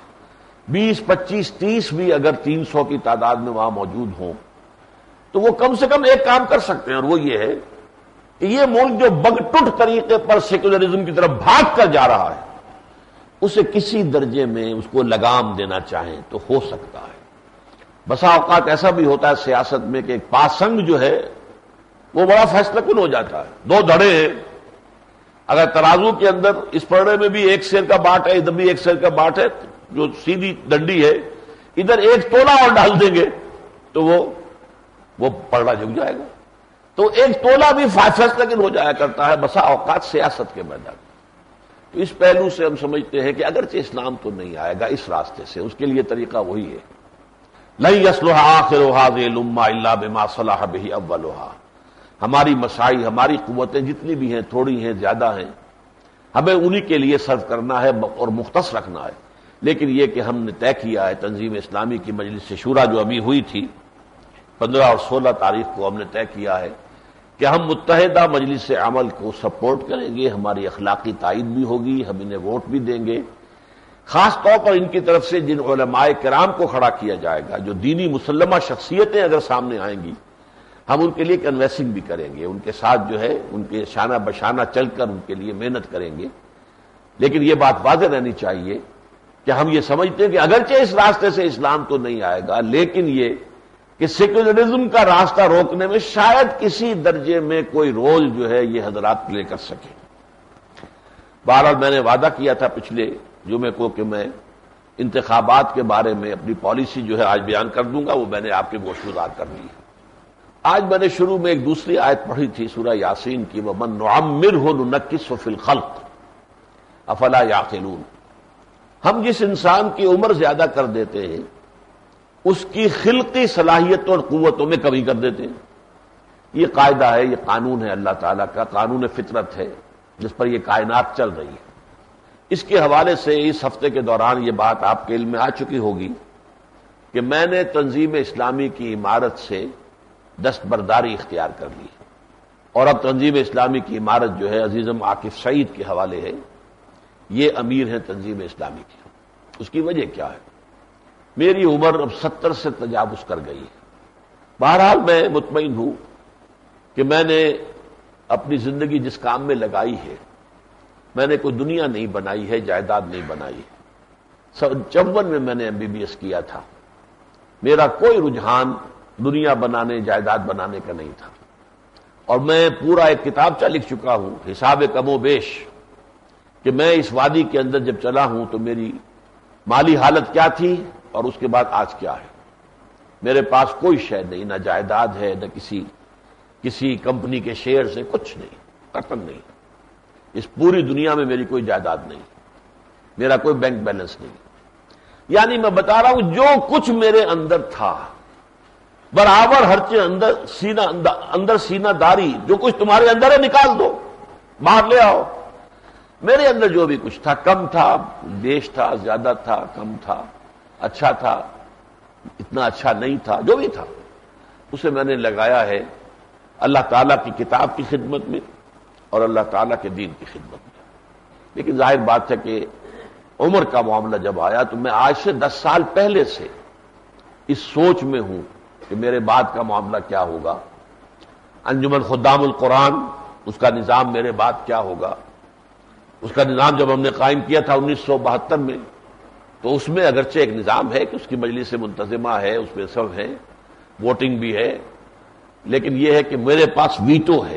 بیس پچیس تیس بھی اگر تین سو کی تعداد میں وہاں موجود ہوں، تو وہ کم سے کم ایک کام کر سکتے ہیں، اور وہ یہ ہے کہ یہ ملک جو بگٹٹ طریقے پر سیکولرزم کی طرف بھاگ کر جا رہا ہے، اسے کسی درجے میں اس کو لگام دینا چاہیں تو ہو سکتا ہے۔ بسا اوقات ایسا بھی ہوتا ہے سیاست میں کہ ایک پاسنگ جو ہے وہ بڑا فیصلہ کن ہو جاتا ہے۔ دو دھڑے ہیں، اگر ترازو کے اندر اس پڑے میں بھی ایک سیر کا باٹ ہے، ادھر بھی ایک سیر کا باٹ ہے، جو سیدھی ڈنڈی ہے ادھر ایک تولا اور ڈال دیں گے تو وہ وہ پڑا جھک جائے گا۔ تو ایک تولا بھی فیصلہ کن ہو جایا کرتا ہے بسا اوقات سیاست کے میدان۔ تو اس پہلو سے ہم سمجھتے ہیں کہ اگرچہ اسلام تو نہیں آئے گا اس راستے سے، اس کے لیے طریقہ وہی ہے، لن يصلح آخر هذه الامة الا بما صلح به اولها۔ ہماری مساعی، ہماری قوتیں جتنی بھی ہیں، تھوڑی ہیں زیادہ ہیں، ہمیں انہی کے لیے صرف کرنا ہے اور مختص رکھنا ہے۔ لیکن یہ کہ ہم نے طے کیا ہے، تنظیم اسلامی کی مجلس شورا جو ابھی ہوئی تھی پندرہ اور سولہ تاریخ کو، ہم نے طے کیا ہے کہ ہم متحدہ مجلس عمل کو سپورٹ کریں گے، ہماری اخلاقی تائید بھی ہوگی، ہم انہیں ووٹ بھی دیں گے، خاص طور پر ان کی طرف سے جن علماء کرام کو کھڑا کیا جائے گا، جو دینی مسلمہ شخصیتیں اگر سامنے آئیں گی، ہم ان کے لیے کنوینسنگ بھی کریں گے، ان کے ساتھ جو ہے ان کے شانہ بشانہ چل کر ان کے لیے محنت کریں گے۔ لیکن یہ بات واضح رہنی چاہیے کہ ہم یہ سمجھتے ہیں کہ اگرچہ اس راستے سے اسلام تو نہیں آئے گا، لیکن یہ کہ سیکولرزم کا راستہ روکنے میں شاید کسی درجے میں کوئی رول جو ہے یہ حضرات پلے کر سکیں۔ بہرحال میں نے وعدہ کیا تھا پچھلے جمعے کو کہ میں انتخابات کے بارے میں اپنی پالیسی جو ہے آج بیان کر دوں گا، وہ میں نے آپ کے گوش گزار کر دی ہے۔ آج میں نے شروع میں ایک دوسری آیت پڑھی تھی سورہ یاسین کی، وَمَن نُعَمِّرْهُ نُنَكِّسْهُ فِي الْخَلْقِ أَفَلَا يَعْقِلُونَ۔ ہم جس انسان کی عمر زیادہ کر دیتے ہیں اس کی خلقی صلاحیتوں اور قوتوں میں کمی کر دیتے ہیں۔ یہ قاعدہ ہے، یہ قانون ہے اللہ تعالیٰ کا، قانون فطرت ہے جس پر یہ کائنات چل رہی ہے۔ اس کے حوالے سے اس ہفتے کے دوران یہ بات آپ کے علم میں آ چکی ہوگی کہ میں نے تنظیم اسلامی کی عمارت سے دستبرداری اختیار کر لی اور اب تنظیم اسلامی کی عمارت جو ہے عزیزم عاکف سعید کے حوالے ہے، یہ امیر ہیں تنظیم اسلامی کی۔ اس کی وجہ کیا ہے؟ میری عمر اب ستر سے تجاوز کر گئی ہے۔ بہرحال میں مطمئن ہوں کہ میں نے اپنی زندگی جس کام میں لگائی ہے، میں نے کوئی دنیا نہیں بنائی ہے، جائیداد نہیں بنائی ہے۔ سن چون میں میں نے ایم بی بی ایس کیا تھا۔ میرا کوئی رجحان دنیا بنانے، جائیداد بنانے کا نہیں تھا، اور میں پورا ایک کتابچہ لکھ چکا ہوں، حساب کم و بیش، کہ میں اس وادی کے اندر جب چلا ہوں تو میری مالی حالت کیا تھی اور اس کے بعد آج کیا ہے۔ میرے پاس کوئی شے نہیں، نہ جائیداد ہے، نہ کسی کسی کمپنی کے شیئر سے، کچھ نہیں، قطعاً نہیں۔ اس پوری دنیا میں میری کوئی جائیداد نہیں، میرا کوئی بینک بیلنس نہیں۔ یعنی میں بتا رہا ہوں جو کچھ میرے اندر تھا برابر ہر چیز اندر سینہ اندر سینہ داری، جو کچھ تمہارے اندر ہے نکال دو، باہر لے آؤ۔ میرے اندر جو بھی کچھ تھا، کم تھا، بیش تھا، زیادہ تھا، کم تھا، اچھا تھا، اتنا اچھا نہیں تھا، جو بھی تھا اسے میں نے لگایا ہے اللہ تعالیٰ کی کتاب کی خدمت میں اور اللہ تعالیٰ کے دین کی خدمت میں۔ لیکن ظاہر بات ہے کہ عمر کا معاملہ جب آیا تو میں آج سے دس سال پہلے سے اس سوچ میں ہوں کہ میرے بعد کا معاملہ کیا ہوگا، انجمن خدام القرآن اس کا نظام میرے بعد کیا ہوگا۔ اس کا نظام جب ہم نے قائم کیا تھا انیس سو بہتر میں، تو اس میں اگرچہ ایک نظام ہے کہ اس کی مجلس منتظمہ ہے، اس میں سب ہے، ووٹنگ بھی ہے، لیکن یہ ہے کہ میرے پاس ویٹو ہے۔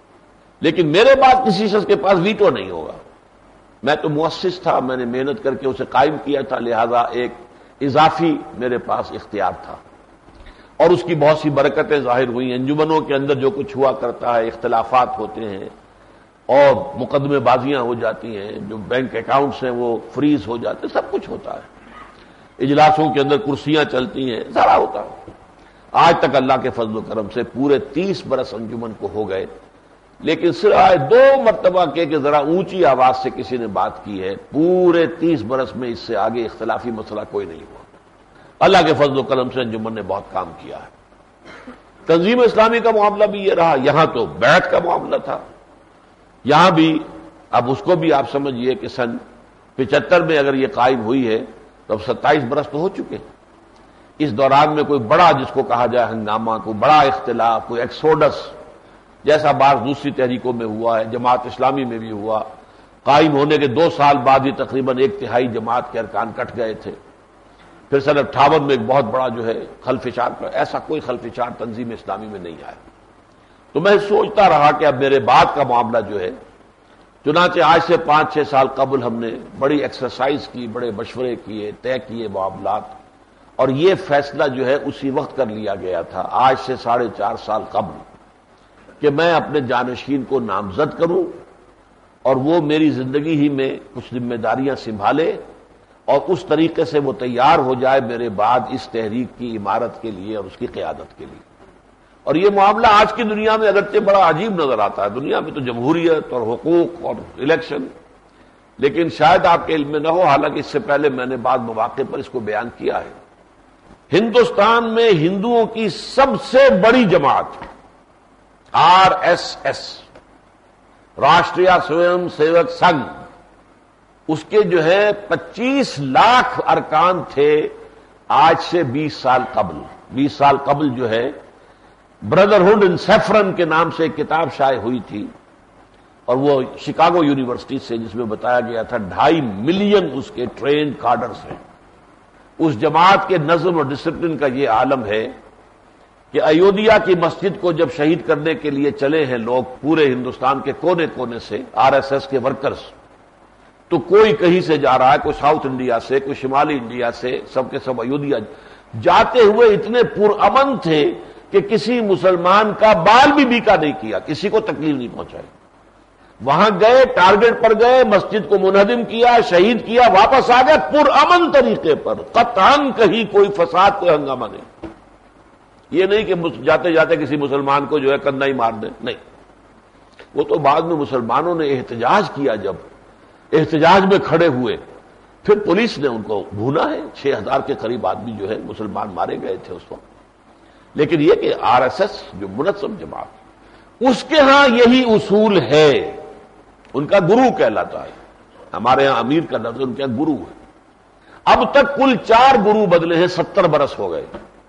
لیکن میرے بعد کسی شخص کے پاس ویٹو نہیں ہوگا۔ میں تو مؤسس تھا، میں نے محنت کر کے اسے قائم کیا تھا، لہذا ایک اضافی میرے پاس اختیار تھا، اور اس کی بہت سی برکتیں ظاہر ہوئی۔ انجمنوں کے اندر جو کچھ ہوا کرتا ہے، اختلافات ہوتے ہیں اور مقدمے بازیاں ہو جاتی ہیں، جو بینک اکاؤنٹس ہیں وہ فریز ہو جاتے ہیں، سب کچھ ہوتا ہے۔ اجلاسوں کے اندر کرسیاں چلتی ہیں، سارا ہوتا ہے۔ آج تک اللہ کے فضل و کرم سے پورے تیس برس انجمن کو ہو گئے، لیکن سوائے دو مرتبہ کے کہ ذرا اونچی آواز سے کسی نے بات کی ہے، پورے تیس برس میں اس سے آگے اختلافی مسئلہ کوئی نہیں ہوا۔ اللہ کے فضل و کرم سے انجمن نے بہت کام کیا ہے۔ تنظیم اسلامی کا معاملہ بھی یہ رہا، یہاں تو بیعت کا معاملہ تھا، یہاں بھی اب اس کو بھی آپ سمجھیے کہ سن پچہتر میں اگر یہ قائم ہوئی ہے تو اب ستائیس برس تو ہو چکے۔ اس دوران میں کوئی بڑا جس کو کہا جائے ہنگامہ، کوئی بڑا اختلاف، کوئی ایکسوڈس جیسا بعض دوسری تحریکوں میں ہوا ہے، جماعت اسلامی میں بھی ہوا، قائم ہونے کے دو سال بعد ہی تقریباً ایک تہائی جماعت کے ارکان کٹ گئے تھے۔ پھر سن اٹھاون میں ایک بہت بڑا جو ہے خلفشار، ایسا کوئی خلفشار تنظیم اسلامی میں نہیں آیا۔ تو میں سوچتا رہا کہ اب میرے بعد کا معاملہ جو ہے، چنانچہ آج سے پانچ چھ سال قبل ہم نے بڑی ایکسرسائز کی، بڑے مشورے کیے، طے کیے معاملات، اور یہ فیصلہ جو ہے اسی وقت کر لیا گیا تھا، آج سے ساڑھے چار سال قبل، کہ میں اپنے جانشین کو نامزد کروں اور وہ میری زندگی ہی میں کچھ ذمہ داریاں سنبھالے اور اس طریقے سے وہ تیار ہو جائے میرے بعد اس تحریک کی عمارت کے لیے اور اس کی قیادت کے لیے۔ اور یہ معاملہ آج کی دنیا میں اگرچہ بڑا عجیب نظر آتا ہے، دنیا میں تو جمہوریت اور حقوق اور الیکشن، لیکن شاید آپ کے علم میں نہ ہو، حالانکہ اس سے پہلے میں نے بعض مواقع پر اس کو بیان کیا ہے۔ ہندوستان میں ہندوؤں کی سب سے بڑی جماعت R S S, Rashtriya Swayamsevak Sangh, اس کے جو ہے پچیس لاکھ ارکان تھے آج سے بیس سال قبل۔ بیس سال قبل جو ہے بردرہڈ ان سیفرن کے نام سے ایک کتاب شائع ہوئی تھی، اور وہ شکاگو یونیورسٹی سے، جس میں بتایا گیا تھا ڈھائی ملین اس کے ٹرینڈ کارڈرز ہیں۔ اس جماعت کے نظم اور ڈسپلن کا یہ عالم ہے کہ ایودھیا کی مسجد کو جب شہید کرنے کے لیے چلے ہیں لوگ پورے ہندوستان کے کونے کونے سے، آر ایس ایس کے ورکرز، تو کوئی کہیں سے جا رہا ہے، کوئی ساؤتھ انڈیا سے، کوئی شمالی انڈیا سے، سب کے سب ایودھیا جاتے ہوئے اتنے پرامن تھے کہ کسی مسلمان کا بال بھی بیکا نہیں کیا، کسی کو تکلیف نہیں پہنچائی۔ وہاں گئے، ٹارگٹ پر گئے، مسجد کو منہدم کیا، شہید کیا، واپس آ گئے پرامن طریقے پر، قطعاً کہیں کوئی فساد، کوئی ہنگامہ نہیں۔ یہ نہیں کہ جاتے جاتے کسی مسلمان کو جو ہے کندھا ہی مار دیں، نہیں۔ وہ تو بعد میں مسلمانوں نے احتجاج کیا جب احتجاج میں کھڑے ہوئے، پھر پولیس نے ان کو بھونا ہے، چھ ہزار کے قریب آدمی جو ہے مسلمان مارے گئے تھے اس وقت۔ لیکن یہ کہ آر ایس ایس جو منظم جماعت، اس کے ہاں یہی اصول ہے، ان کا گرو کہلاتا ہے، ہمارے ہاں امیر کا لفظ، ان کا گرو ہے۔ اب تک کل چار گرو بدلے ہیں، ستر برس ہو گئے،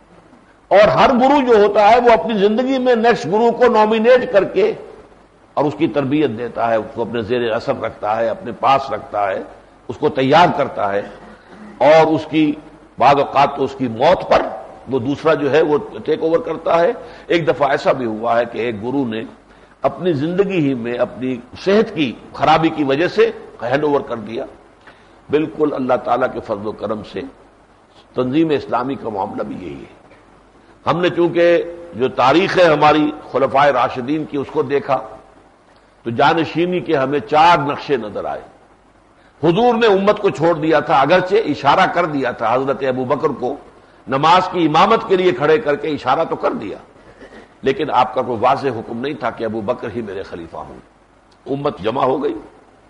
اور ہر گرو جو ہوتا ہے وہ اپنی زندگی میں نیکسٹ گرو کو نامینیٹ کر کے اور اس کی تربیت دیتا ہے، اس کو اپنے زیر اثر رکھتا ہے، اپنے پاس رکھتا ہے، اس کو تیار کرتا ہے، اور اس کی بعض اوقات تو اس کی موت پر وہ دوسرا جو ہے وہ ٹیک اوور کرتا ہے۔ ایک دفعہ ایسا بھی ہوا ہے کہ ایک گرو نے اپنی زندگی ہی میں اپنی صحت کی خرابی کی وجہ سے ہینڈ اوور کر دیا۔ بالکل اللہ تعالیٰ کے فضل و کرم سے تنظیم اسلامی کا معاملہ بھی یہی ہے۔ ہم نے چونکہ جو تاریخ ہے ہماری خلفائے راشدین کی اس کو دیکھا تو جانشینی کے ہمیں چار نقشے نظر آئے۔ حضور نے امت کو چھوڑ دیا تھا، اگرچہ اشارہ کر دیا تھا، حضرت ابو بکر کو نماز کی امامت کے لیے کھڑے کر کے اشارہ تو کر دیا، لیکن آپ کا کوئی واضح حکم نہیں تھا کہ ابو بکر ہی میرے خلیفہ ہوں۔ امت جمع ہو گئی،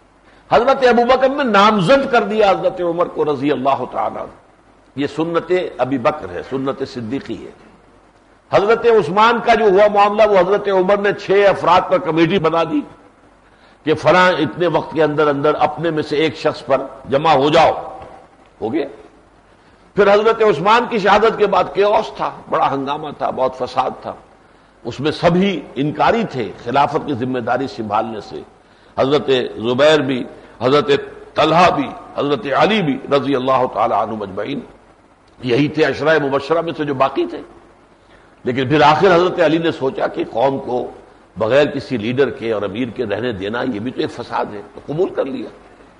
حضرت ابو بکر نے نامزد کر دیا حضرت عمر کو رضی اللہ تعالی۔ یہ سنت ابی بکر ہے، سنت صدیقی ہے۔ حضرت عثمان کا جو ہوا معاملہ، وہ حضرت عمر نے چھ افراد پر کمیٹی بنا دی کہ فلاں اتنے وقت کے اندر اندر اپنے میں سے ایک شخص پر جمع ہو جاؤ، ہو گیا۔ پھر حضرت عثمان کی شہادت کے بعد کیوس تھا، بڑا ہنگامہ تھا، بہت فساد تھا، اس میں سبھی انکاری تھے خلافت کی ذمہ داری سنبھالنے سے، حضرت زبیر بھی، حضرت طلحہ بھی، حضرت علی بھی رضی اللہ تعالی عنہ اجمعین، یہی تھے عشرہ مبشرہ میں سے جو باقی تھے۔ لیکن پھر آخر حضرت علی نے سوچا کہ قوم کو بغیر کسی لیڈر کے اور امیر کے رہنے دینا یہ بھی تو ایک فساد ہے، تو قبول کر لیا۔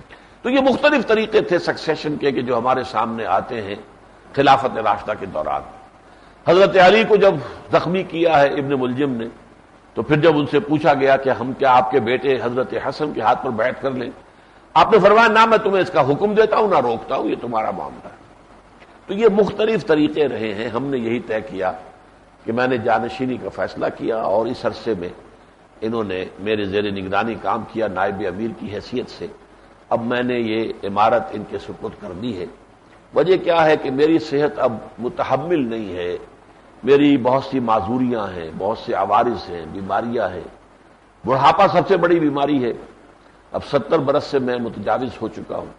تو یہ مختلف طریقے تھے سکسیشن کے کہ جو ہمارے سامنے آتے ہیں خلافت راشدہ کے دوران۔ حضرت علی کو جب زخمی کیا ہے ابن ملجم نے، تو پھر جب ان سے پوچھا گیا کہ ہم کیا آپ کے بیٹے حضرت حسن کے ہاتھ پر بیعت کر لیں، آپ نے فرمایا نہ میں تمہیں اس کا حکم دیتا ہوں نہ روکتا ہوں، یہ تمہارا معاملہ ہے۔ تو یہ مختلف طریقے رہے ہیں۔ ہم نے یہی طے کیا کہ میں نے جانشینی کا فیصلہ کیا، اور اس عرصے میں انہوں نے میرے زیر نگرانی کام کیا نائب امیر کی حیثیت سے۔ اب میں نے یہ عمارت ان کے سپرد کر دی ہے۔ وجہ کیا ہے کہ میری صحت اب متحمل نہیں ہے، میری بہت سی معذوریاں ہیں، بہت سے عوارض ہیں، بیماریاں ہیں۔ بڑھاپا سب سے بڑی بیماری ہے، اب ستر برس سے میں متجاوز ہو چکا ہوں۔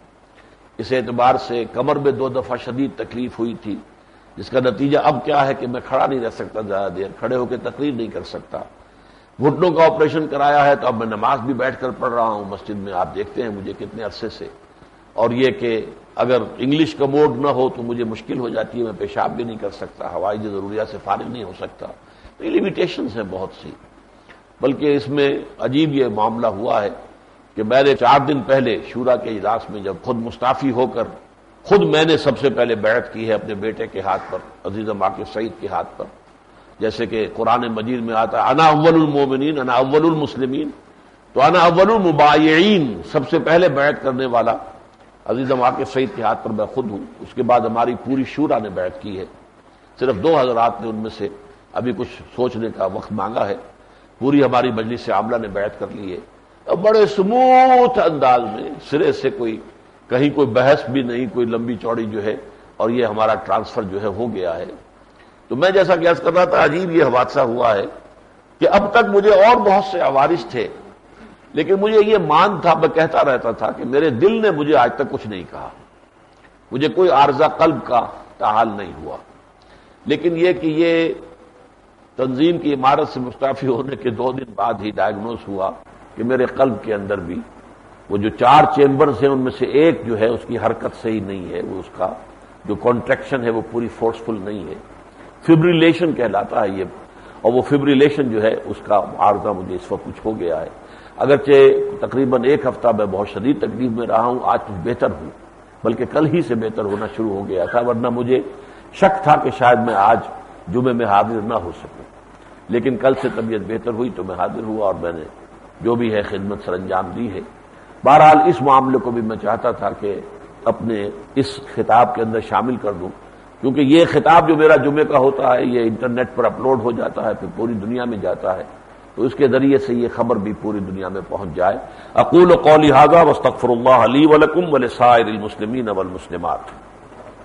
اس اعتبار سے کمر میں دو دفعہ شدید تکلیف ہوئی تھی، جس کا نتیجہ اب کیا ہے کہ میں کھڑا نہیں رہ سکتا زیادہ دیر، کھڑے ہو کے تقریر نہیں کر سکتا۔ گھٹنوں کا آپریشن کرایا ہے تو اب میں نماز بھی بیٹھ کر پڑھ رہا ہوں مسجد میں، آپ دیکھتے ہیں مجھے کتنے عرصے سے۔ اور یہ کہ اگر انگلش کا موڈ نہ ہو تو مجھے مشکل ہو جاتی ہے، میں پیشاب بھی نہیں کر سکتا، ہوائی ضروریات سے فارغ نہیں ہو سکتا۔ یہ لیمیٹیشنز ہیں بہت سی۔ بلکہ اس میں عجیب یہ معاملہ ہوا ہے کہ میں نے چار دن پہلے شورا کے اجلاس میں جب خود مستعفی ہو کر خود میں نے سب سے پہلے بیعت کی ہے اپنے بیٹے کے ہاتھ پر، عزیزم عاقب سعید کے ہاتھ پر، جیسے کہ قرآن مجید میں آتا ہے انا اول المومنین انا اول المسلمین، تو انا اول المبایعین، سب سے پہلے بیعت کرنے والا عزیزم عاقب سعید کے ہاتھ پر میں خود ہوں۔ اس کے بعد ہماری پوری شورا نے بیعت کی ہے، صرف دو حضرات نے ان میں سے ابھی کچھ سوچنے کا وقت مانگا ہے، پوری ہماری مجلس عاملہ نے بیعت کر لی ہے۔ اب بڑے سموتھ انداز میں، سرے سے کوئی کہیں کوئی بحث بھی نہیں، کوئی لمبی چوڑی جو ہے، اور یہ ہمارا ٹرانسفر جو ہے ہو گیا ہے۔ تو میں جیسا کہ عرض کر رہا تھا، عجیب یہ حادثہ ہوا ہے کہ اب تک مجھے اور بہت سے عوارض تھے، لیکن مجھے یہ مان تھا، میں کہتا رہتا تھا کہ میرے دل نے مجھے آج تک کچھ نہیں کہا، مجھے کوئی عارضہ قلب کا تاحال نہیں ہوا۔ لیکن یہ کہ یہ تنظیم کی عمارت سے مستعفی ہونے کے دو دن بعد ہی ڈائگنوز ہوا کہ میرے قلب کے اندر بھی وہ جو چار چیمبرز ہیں ان میں سے ایک جو ہے اس کی حرکت صحیح نہیں ہے، وہ اس کا جو کانٹریکشن ہے وہ پوری فورسفل نہیں ہے، فبریلیشن کہلاتا ہے یہ، اور وہ فبریلیشن جو ہے اس کا عارضہ مجھے اس وقت کچھ ہو گیا ہے۔ اگرچہ تقریباً ایک ہفتہ میں بہت شدید تکلیف میں رہا ہوں، آج کچھ بہتر ہوں، بلکہ کل ہی سے بہتر ہونا شروع ہو گیا تھا، ورنہ مجھے شک تھا کہ شاید میں آج جمعے میں حاضر نہ ہو سکوں، لیکن کل سے طبیعت بہتر ہوئی تو میں حاضر ہوا اور میں نے جو بھی ہے خدمت سر انجام دی ہے۔ بہرحال اس معاملے کو بھی میں چاہتا تھا کہ اپنے اس خطاب کے اندر شامل کر دوں، کیونکہ یہ خطاب جو میرا جمعے کا ہوتا ہے یہ انٹرنیٹ پر اپلوڈ ہو جاتا ہے، پھر پوری دنیا میں جاتا ہے، تو اس کے ذریعے سے یہ خبر بھی پوری دنیا میں پہنچ جائے۔ اقول قولی ھذا واستغفر اللہ لی ولکم ولسائر المسلمین والمسلمات۔